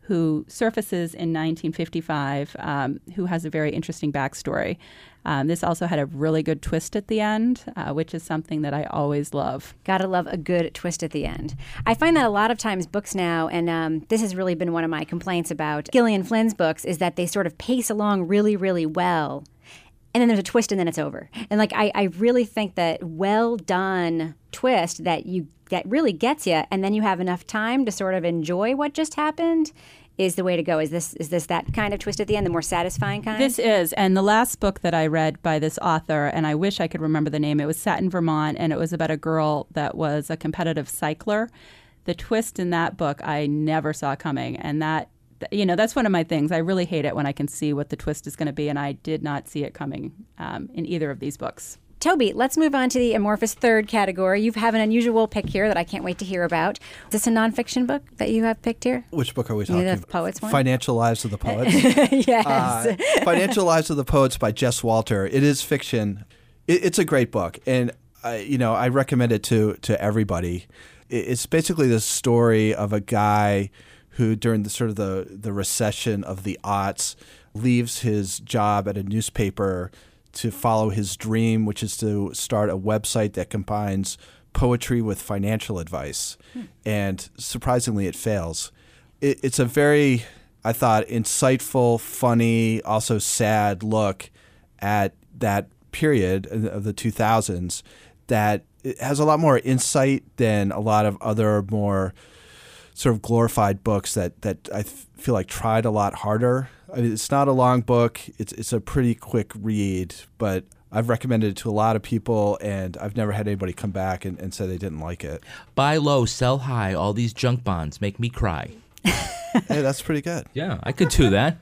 who surfaces in nineteen fifty-five, um, who has a very interesting backstory. Um, this also had a really good twist at the end, uh, which is something that I always love. Gotta love a good twist at the end. I find that a lot of times books now, and um, this has really been one of my complaints about Gillian Flynn's books, is that they sort of pace along really, really well. And then there's a twist and then it's over. And like I, I really think that well done twist that you that really gets you, and then you have enough time to sort of enjoy what just happened, is the way to go. Is this is this that kind of twist at the end, the more satisfying kind? This is. And the last book that I read by this author, and I wish I could remember the name, it was set in Vermont, and it was about a girl that was a competitive cycler. The twist in that book I never saw coming, and that, you know, that's one of my things. I really hate it when I can see what the twist is going to be, and I did not see it coming um, in either of these books. Toby, let's move on to the amorphous third category. You have an unusual pick here that I can't wait to hear about. Is this a nonfiction book that you have picked here? Which book are we talking the about? Poets one? Financial Lives of the Poets. Yes. Uh, Financial Lives of the Poets by Jess Walter. It is fiction. It, it's a great book, and I, you know, I recommend it to to everybody. It, it's basically the story of a guy who, during the sort of the the recession of the aughts, leaves his job at a newspaper to follow his dream, which is to start a website that combines poetry with financial advice. Hmm. And surprisingly, it fails. It, it's a very, I thought, insightful, funny, also sad look at that period of the two thousands that it has a lot more insight than a lot of other more sort of glorified books that, that I feel like tried a lot harder. I mean, it's not a long book. It's it's a pretty quick read, but I've recommended it to a lot of people, and I've never had anybody come back and, and say they didn't like it. Buy low, sell high. All these junk bonds make me cry. Hey, that's pretty good. Yeah, I could do that.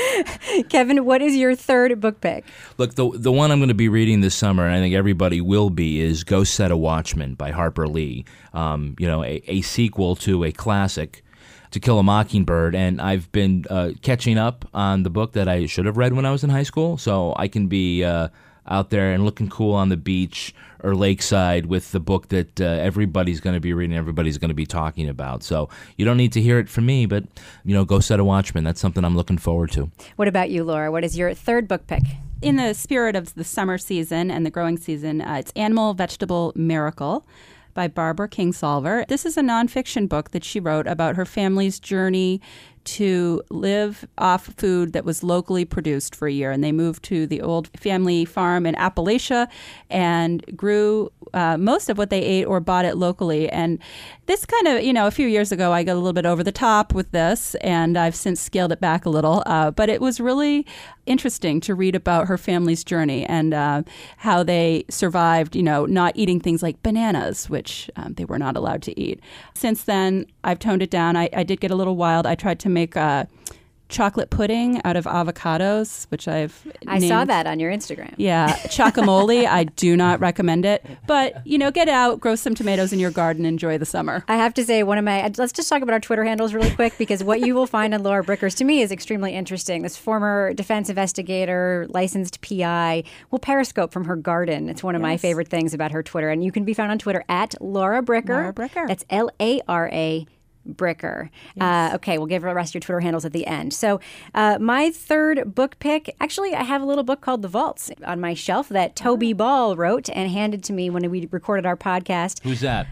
Kevin, what is your third book pick? Look, the the one I'm going to be reading this summer, and I think everybody will be, is Go Set a Watchman by Harper Lee. Um, you know, a, a sequel to a classic, To Kill a Mockingbird, and I've been uh, catching up on the book that I should have read when I was in high school, so I can be uh, out there and looking cool on the beach or lakeside with the book that uh, everybody's going to be reading, everybody's going to be talking about. So you don't need to hear it from me, but, you know, Go Set a Watchman. That's something I'm looking forward to. What about you, Laura? What is your third book pick? In the spirit of the summer season and the growing season, uh, it's Animal Vegetable Miracle by Barbara Kingsolver. This is a nonfiction book that she wrote about her family's journey to live off food that was locally produced for a year. And they moved to the old family farm in Appalachia and grew uh, most of what they ate or bought it locally. And this kind of, you know, a few years ago, I got a little bit over the top with this, and I've since scaled it back a little. Uh, but it was really interesting to read about her family's journey and uh, how they survived, you know, not eating things like bananas, which um, they were not allowed to eat. Since then, I've toned it down. I, I did get a little wild. I tried to make uh, chocolate pudding out of avocados, which I've I named. saw that on your Instagram. Yeah, chocolate. I do not recommend it. But, you know, get out, grow some tomatoes in your garden, enjoy the summer. I have to say, one of my, let's just talk about our Twitter handles really quick, because what you will find on Laura Brickers, to me, is extremely interesting. This former defense investigator, licensed P I, will periscope from her garden. It's one of yes. my favorite things about her Twitter. And you can be found on Twitter at Laura Bricker. Laura Bricker. That's L A R A Bricker. Yes. Uh, okay, we'll give the rest of your Twitter handles at the end. So uh, my third book pick, actually, I have a little book called The Vaults on my shelf that Toby Ball wrote and handed to me when we recorded our podcast. Who's that?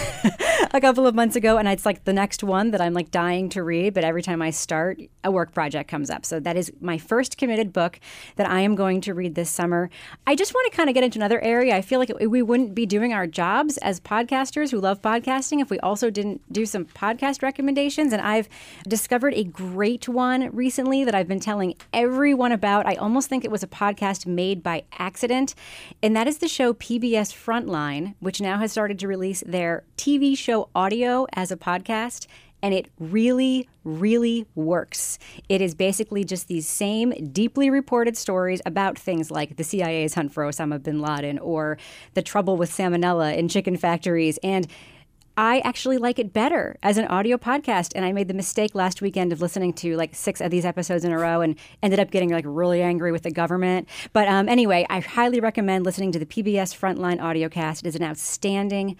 A couple of months ago, and it's like the next one that I'm like dying to read, but every time I start, a work project comes up. So that is my first committed book that I am going to read this summer. I just want to kind of get into another area. I feel like we wouldn't be doing our jobs as podcasters who love podcasting if we also didn't do some podcast recommendations. And I've discovered a great one recently that I've been telling everyone about. I almost think it was a podcast made by accident, and that is the show P B S Frontline, which now has started to release their T V show audio as a podcast, and it really, really works. It is basically just these same deeply reported stories about things like the C I A's hunt for Osama bin Laden or the trouble with salmonella in chicken factories, and I actually like it better as an audio podcast. And I made the mistake last weekend of listening to like six of these episodes in a row and ended up getting like really angry with the government. But um, anyway, I highly recommend listening to the P B S Frontline audiocast. It is an outstanding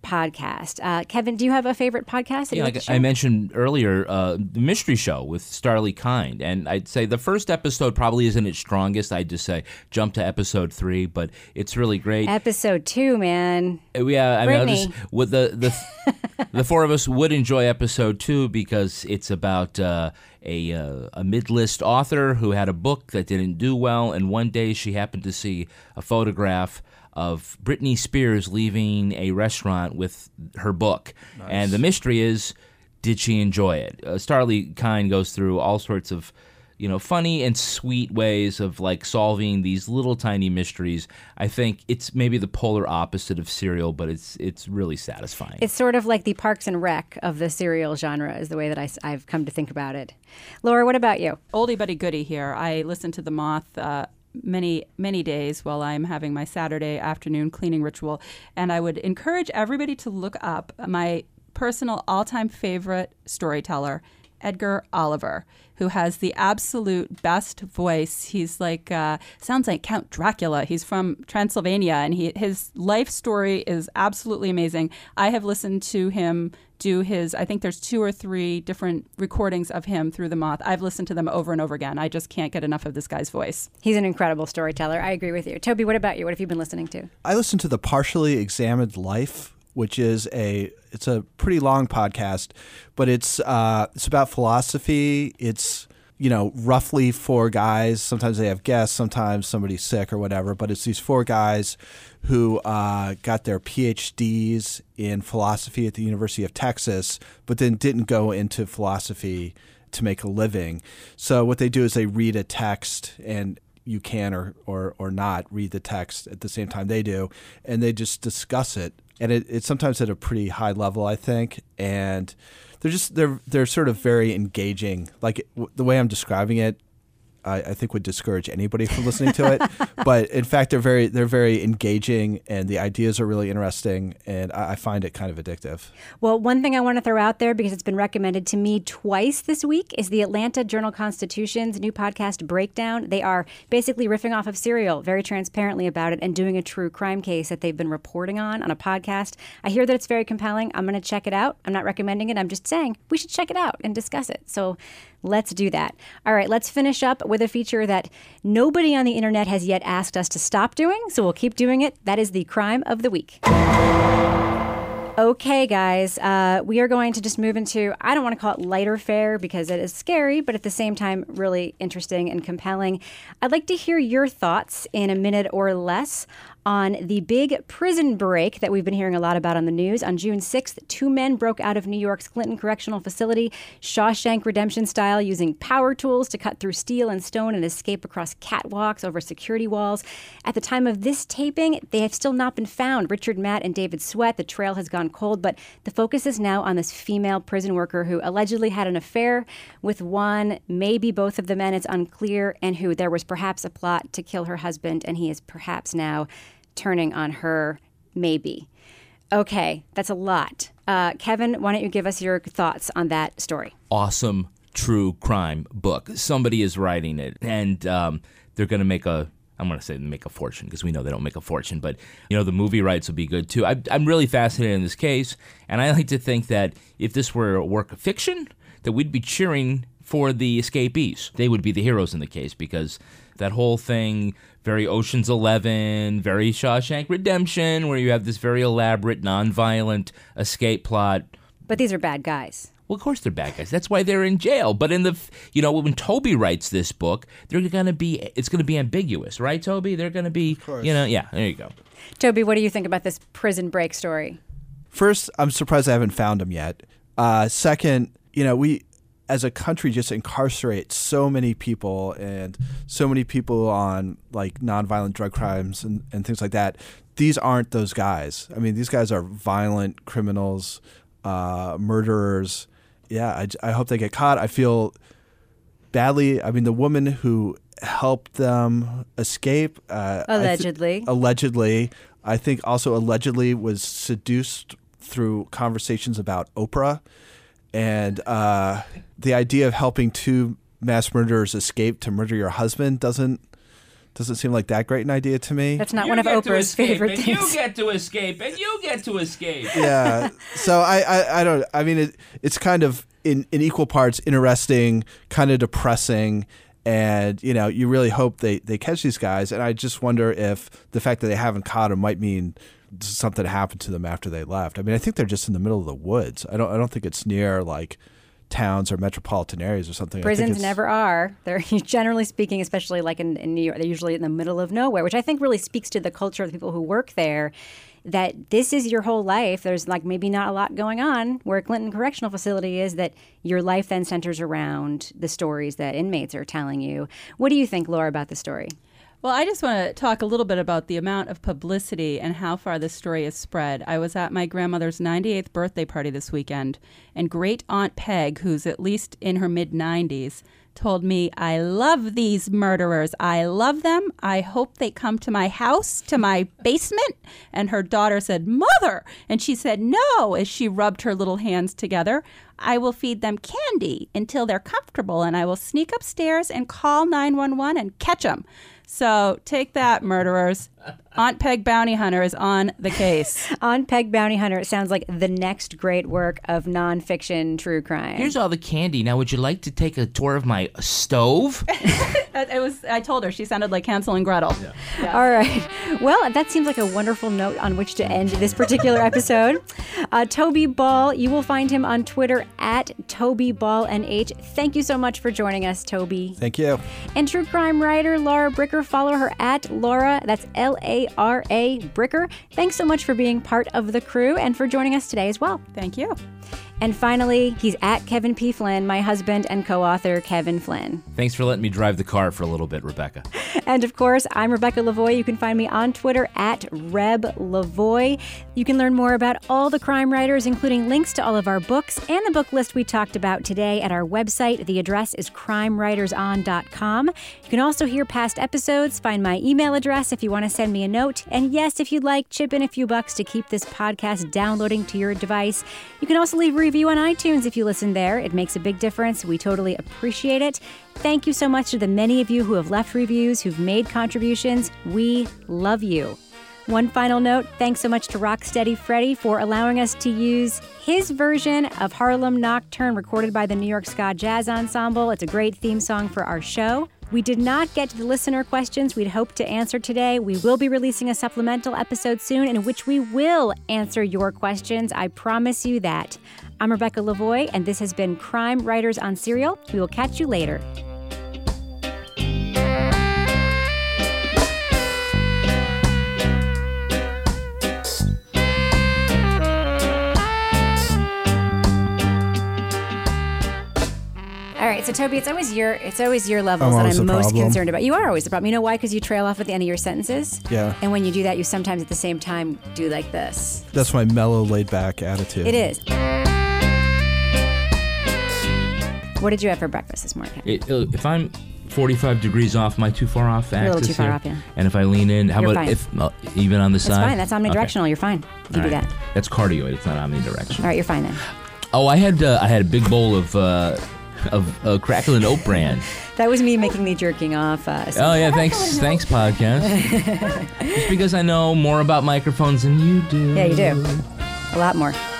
podcast. Uh, Kevin, do you have a favorite podcast that Yeah, you like like to share? I mentioned earlier, uh, the Mystery Show with Starlee Kind, and I'd say the first episode probably isn't its strongest. I'd just say jump to episode three, but it's really great. Episode two, man. Uh, Yeah, I mean, I'll Brittany. just, with the the the four of us would enjoy episode two because it's about uh, a uh, a mid-list author who had a book that didn't do well, and one day she happened to see a photograph of Britney Spears leaving a restaurant with her book, and the mystery is, did she enjoy it? Uh, Starlee Kind goes through all sorts of, you know, funny and sweet ways of like solving these little tiny mysteries. I think it's maybe the polar opposite of Serial, but it's it's really satisfying. It's sort of like the Parks and Rec of the serial genre is the way that I, have come to think about it. Laura, what about you? Oldie but a goodie here. I listen to The Moth uh, many, many days while I'm having my Saturday afternoon cleaning ritual. And I would encourage everybody to look up my personal all-time favorite storyteller, Edgar Oliver, who has the absolute best voice. He's like, uh, sounds like Count Dracula. He's from Transylvania, and he his life story is absolutely amazing. I have listened to him do his, I think there's two or three different recordings of him through The Moth. I've listened to them over and over again. I just can't get enough of this guy's voice. He's an incredible storyteller. I agree with you. Toby, what about you? What have you been listening to? I listened to the Partially Examined Life, which is a it's a pretty long podcast, but it's uh, it's about philosophy. It's, you know, roughly four guys. Sometimes they have guests, sometimes somebody's sick or whatever, but it's these four guys who uh, got their P H Ds in philosophy at the University of Texas, but then didn't go into philosophy to make a living. So what they do is they read a text, and you can or, or, or not read the text at the same time they do, and they just discuss it. And it, it's sometimes at a pretty high level, I think. And they're just they're they're sort of very engaging. Like w- the way I'm describing it, I, I think would discourage anybody from listening to it. But in fact, they're very they're very engaging, and the ideas are really interesting, and I, I find it kind of addictive. Well, one thing I want to throw out there, because it's been recommended to me twice this week, is the Atlanta Journal-Constitution's new podcast, Breakdown. They are basically riffing off of Serial very transparently about it and doing a true crime case that they've been reporting on on a podcast. I hear that it's very compelling. I'm going to check it out. I'm not recommending it. I'm just saying we should check it out and discuss it. So let's do that. All right, let's finish up with a feature that nobody on the internet has yet asked us to stop doing, so we'll keep doing it. That is the Crime of the Week. Okay, guys, uh, we are going to just move into, I don't want to call it lighter fare because it is scary, but at the same time, really interesting and compelling. I'd like to hear your thoughts in a minute or less on the big prison break that we've been hearing a lot about on the news. On June sixth, two men broke out of New York's Clinton Correctional Facility, Shawshank Redemption style, using power tools to cut through steel and stone and escape across catwalks over security walls. At the time of this taping, they have still not been found. Richard Matt and David Sweat, the trail has gone cold, but the focus is now on this female prison worker who allegedly had an affair with one, maybe both of the men, it's unclear, and who there was perhaps a plot to kill her husband, and he is perhaps now turning on her, maybe. Okay, that's a lot. Uh, Kevin, why don't you give us your thoughts on that story? Awesome true crime book. Somebody is writing it, and um, they're going to make a, I'm going to say make a fortune, because we know they don't make a fortune, but, you know, the movie rights will be good, too. I, I'm really fascinated in this case, and I like to think that if this were a work of fiction, that we'd be cheering for the escapees. They would be the heroes in the case, because that whole thing, very Ocean's Eleven, very Shawshank Redemption, where you have this very elaborate, nonviolent escape plot. But these are bad guys. Well, of course they're bad guys. That's why they're in jail. But in the, you know, when Toby writes this book, they're going to be, it's going to be ambiguous, right, Toby? They're going to be, you know, yeah, there you go. Toby, what do you think about this prison break story? First, I'm surprised I haven't found them yet. Uh, second, you know, we, as a country, just incarcerate so many people and so many people on like nonviolent drug crimes and, and things like that. These aren't those guys. I mean, these guys are violent criminals, uh, murderers. Yeah, I, I hope they get caught. I feel badly. I mean, the woman who helped them escape. Uh, Allegedly. I th- allegedly. I think also allegedly was seduced through conversations about Oprah. And uh, the idea of helping two mass murderers escape to murder your husband doesn't doesn't seem like that great an idea to me. That's not You one of get to Oprah's escape, favorite and things. You get to escape, and you get to escape. Yeah. So I, I, I don't. I mean, it, it's kind of in, in equal parts interesting, kind of depressing, and you know, you really hope they, they catch these guys. And I just wonder if the fact that they haven't caught them might mean something happened to them after they left. I mean, I think they're just in the middle of the woods. I don't. I don't think it's near like towns or metropolitan areas or something. I think Prisons it's- never are. They're generally speaking, especially like in, in New York, they're usually in the middle of nowhere, which I think really speaks to the culture of the people who work there, that this is your whole life. There's like maybe not a lot going on where Clinton Correctional Facility is, that your life then centers around the stories that inmates are telling you. What do you think, Laura, about the story? Well, I just want to talk a little bit about the amount of publicity and how far this story has spread. I was at my grandmother's ninety-eighth birthday party this weekend, and great Aunt Peg, who's at least in her mid-nineties, told me, I love these murderers. I love them. I hope they come to my house, to my basement. And her daughter said, Mother. And she said, no, as she rubbed her little hands together. I will feed them candy until they're comfortable, and I will sneak upstairs and call nine one one and catch them. So take that, murderers. Aunt Peg Bounty Hunter is on the case. Aunt Peg Bounty Hunter, it sounds like the next great work of nonfiction true crime. Here's all the candy. Now, would you like to take a tour of my stove? It was. I told her she sounded like Hansel and Gretel. Yeah. All right. Well, that seems like a wonderful note on which to end this particular episode. Uh, Toby Ball, you will find him on Twitter at Toby Ball N H. Thank you so much for joining us, Toby. Thank you. And true crime writer Laura Bricker, follow her at Laura, that's L A R A Bricker. Thanks so much for being part of the crew and for joining us today as well. Thank you. And finally, he's at Kevin P. Flynn, my husband and co-author Kevin Flynn. Thanks for letting me drive the car for a little bit, Rebecca. And of course, I'm Rebecca Lavoie. You can find me on Twitter at Reb Lavoie. You can learn more about all the crime writers, including links to all of our books and the book list we talked about today at our website. The address is crime writers on dot com. You can also hear past episodes, find my email address if you want to send me a note. And yes, if you'd like, chip in a few bucks to keep this podcast downloading to your device. You can also leave a review on iTunes if you listen there. It makes a big difference. We totally appreciate it. Thank you so much to the many of you who have left reviews, who've made contributions. We love you. One final note, thanks so much to Rocksteady Freddy for allowing us to use his version of Harlem Nocturne recorded by the New York Ska Jazz Ensemble. It's a great theme song for our show. We did not get to the listener questions we'd hoped to answer today. We will be releasing a supplemental episode soon in which we will answer your questions. I promise you that. I'm Rebecca Lavoie, and this has been Crime Writers on Serial. We will catch you later. All right, so Toby, it's always your it's always your levels I'm that always I'm the most problem. concerned about. You are always the problem. You know why? Because you trail off at the end of your sentences. Yeah. And when you do that, you sometimes at the same time do like this. That's my mellow, laid-back attitude. It is. What did you have for breakfast this morning? It, uh, if I'm forty-five degrees off, am I too far off? a little axis too far here? off, yeah. And if I lean in, how You're about fine. if uh, even on the That's side? fine. That's omnidirectional. Okay. You're fine. If you All do right. that. That's cardioid. It's not omnidirectional. All right, you're fine then. Oh, I had uh, I had a big bowl of uh, of uh, Cracklin' Oat Bran. That was me making the jerking off. Uh, Oh yeah, thanks, thanks podcast. Just because I know more about microphones than you do. Yeah, you do. A lot more.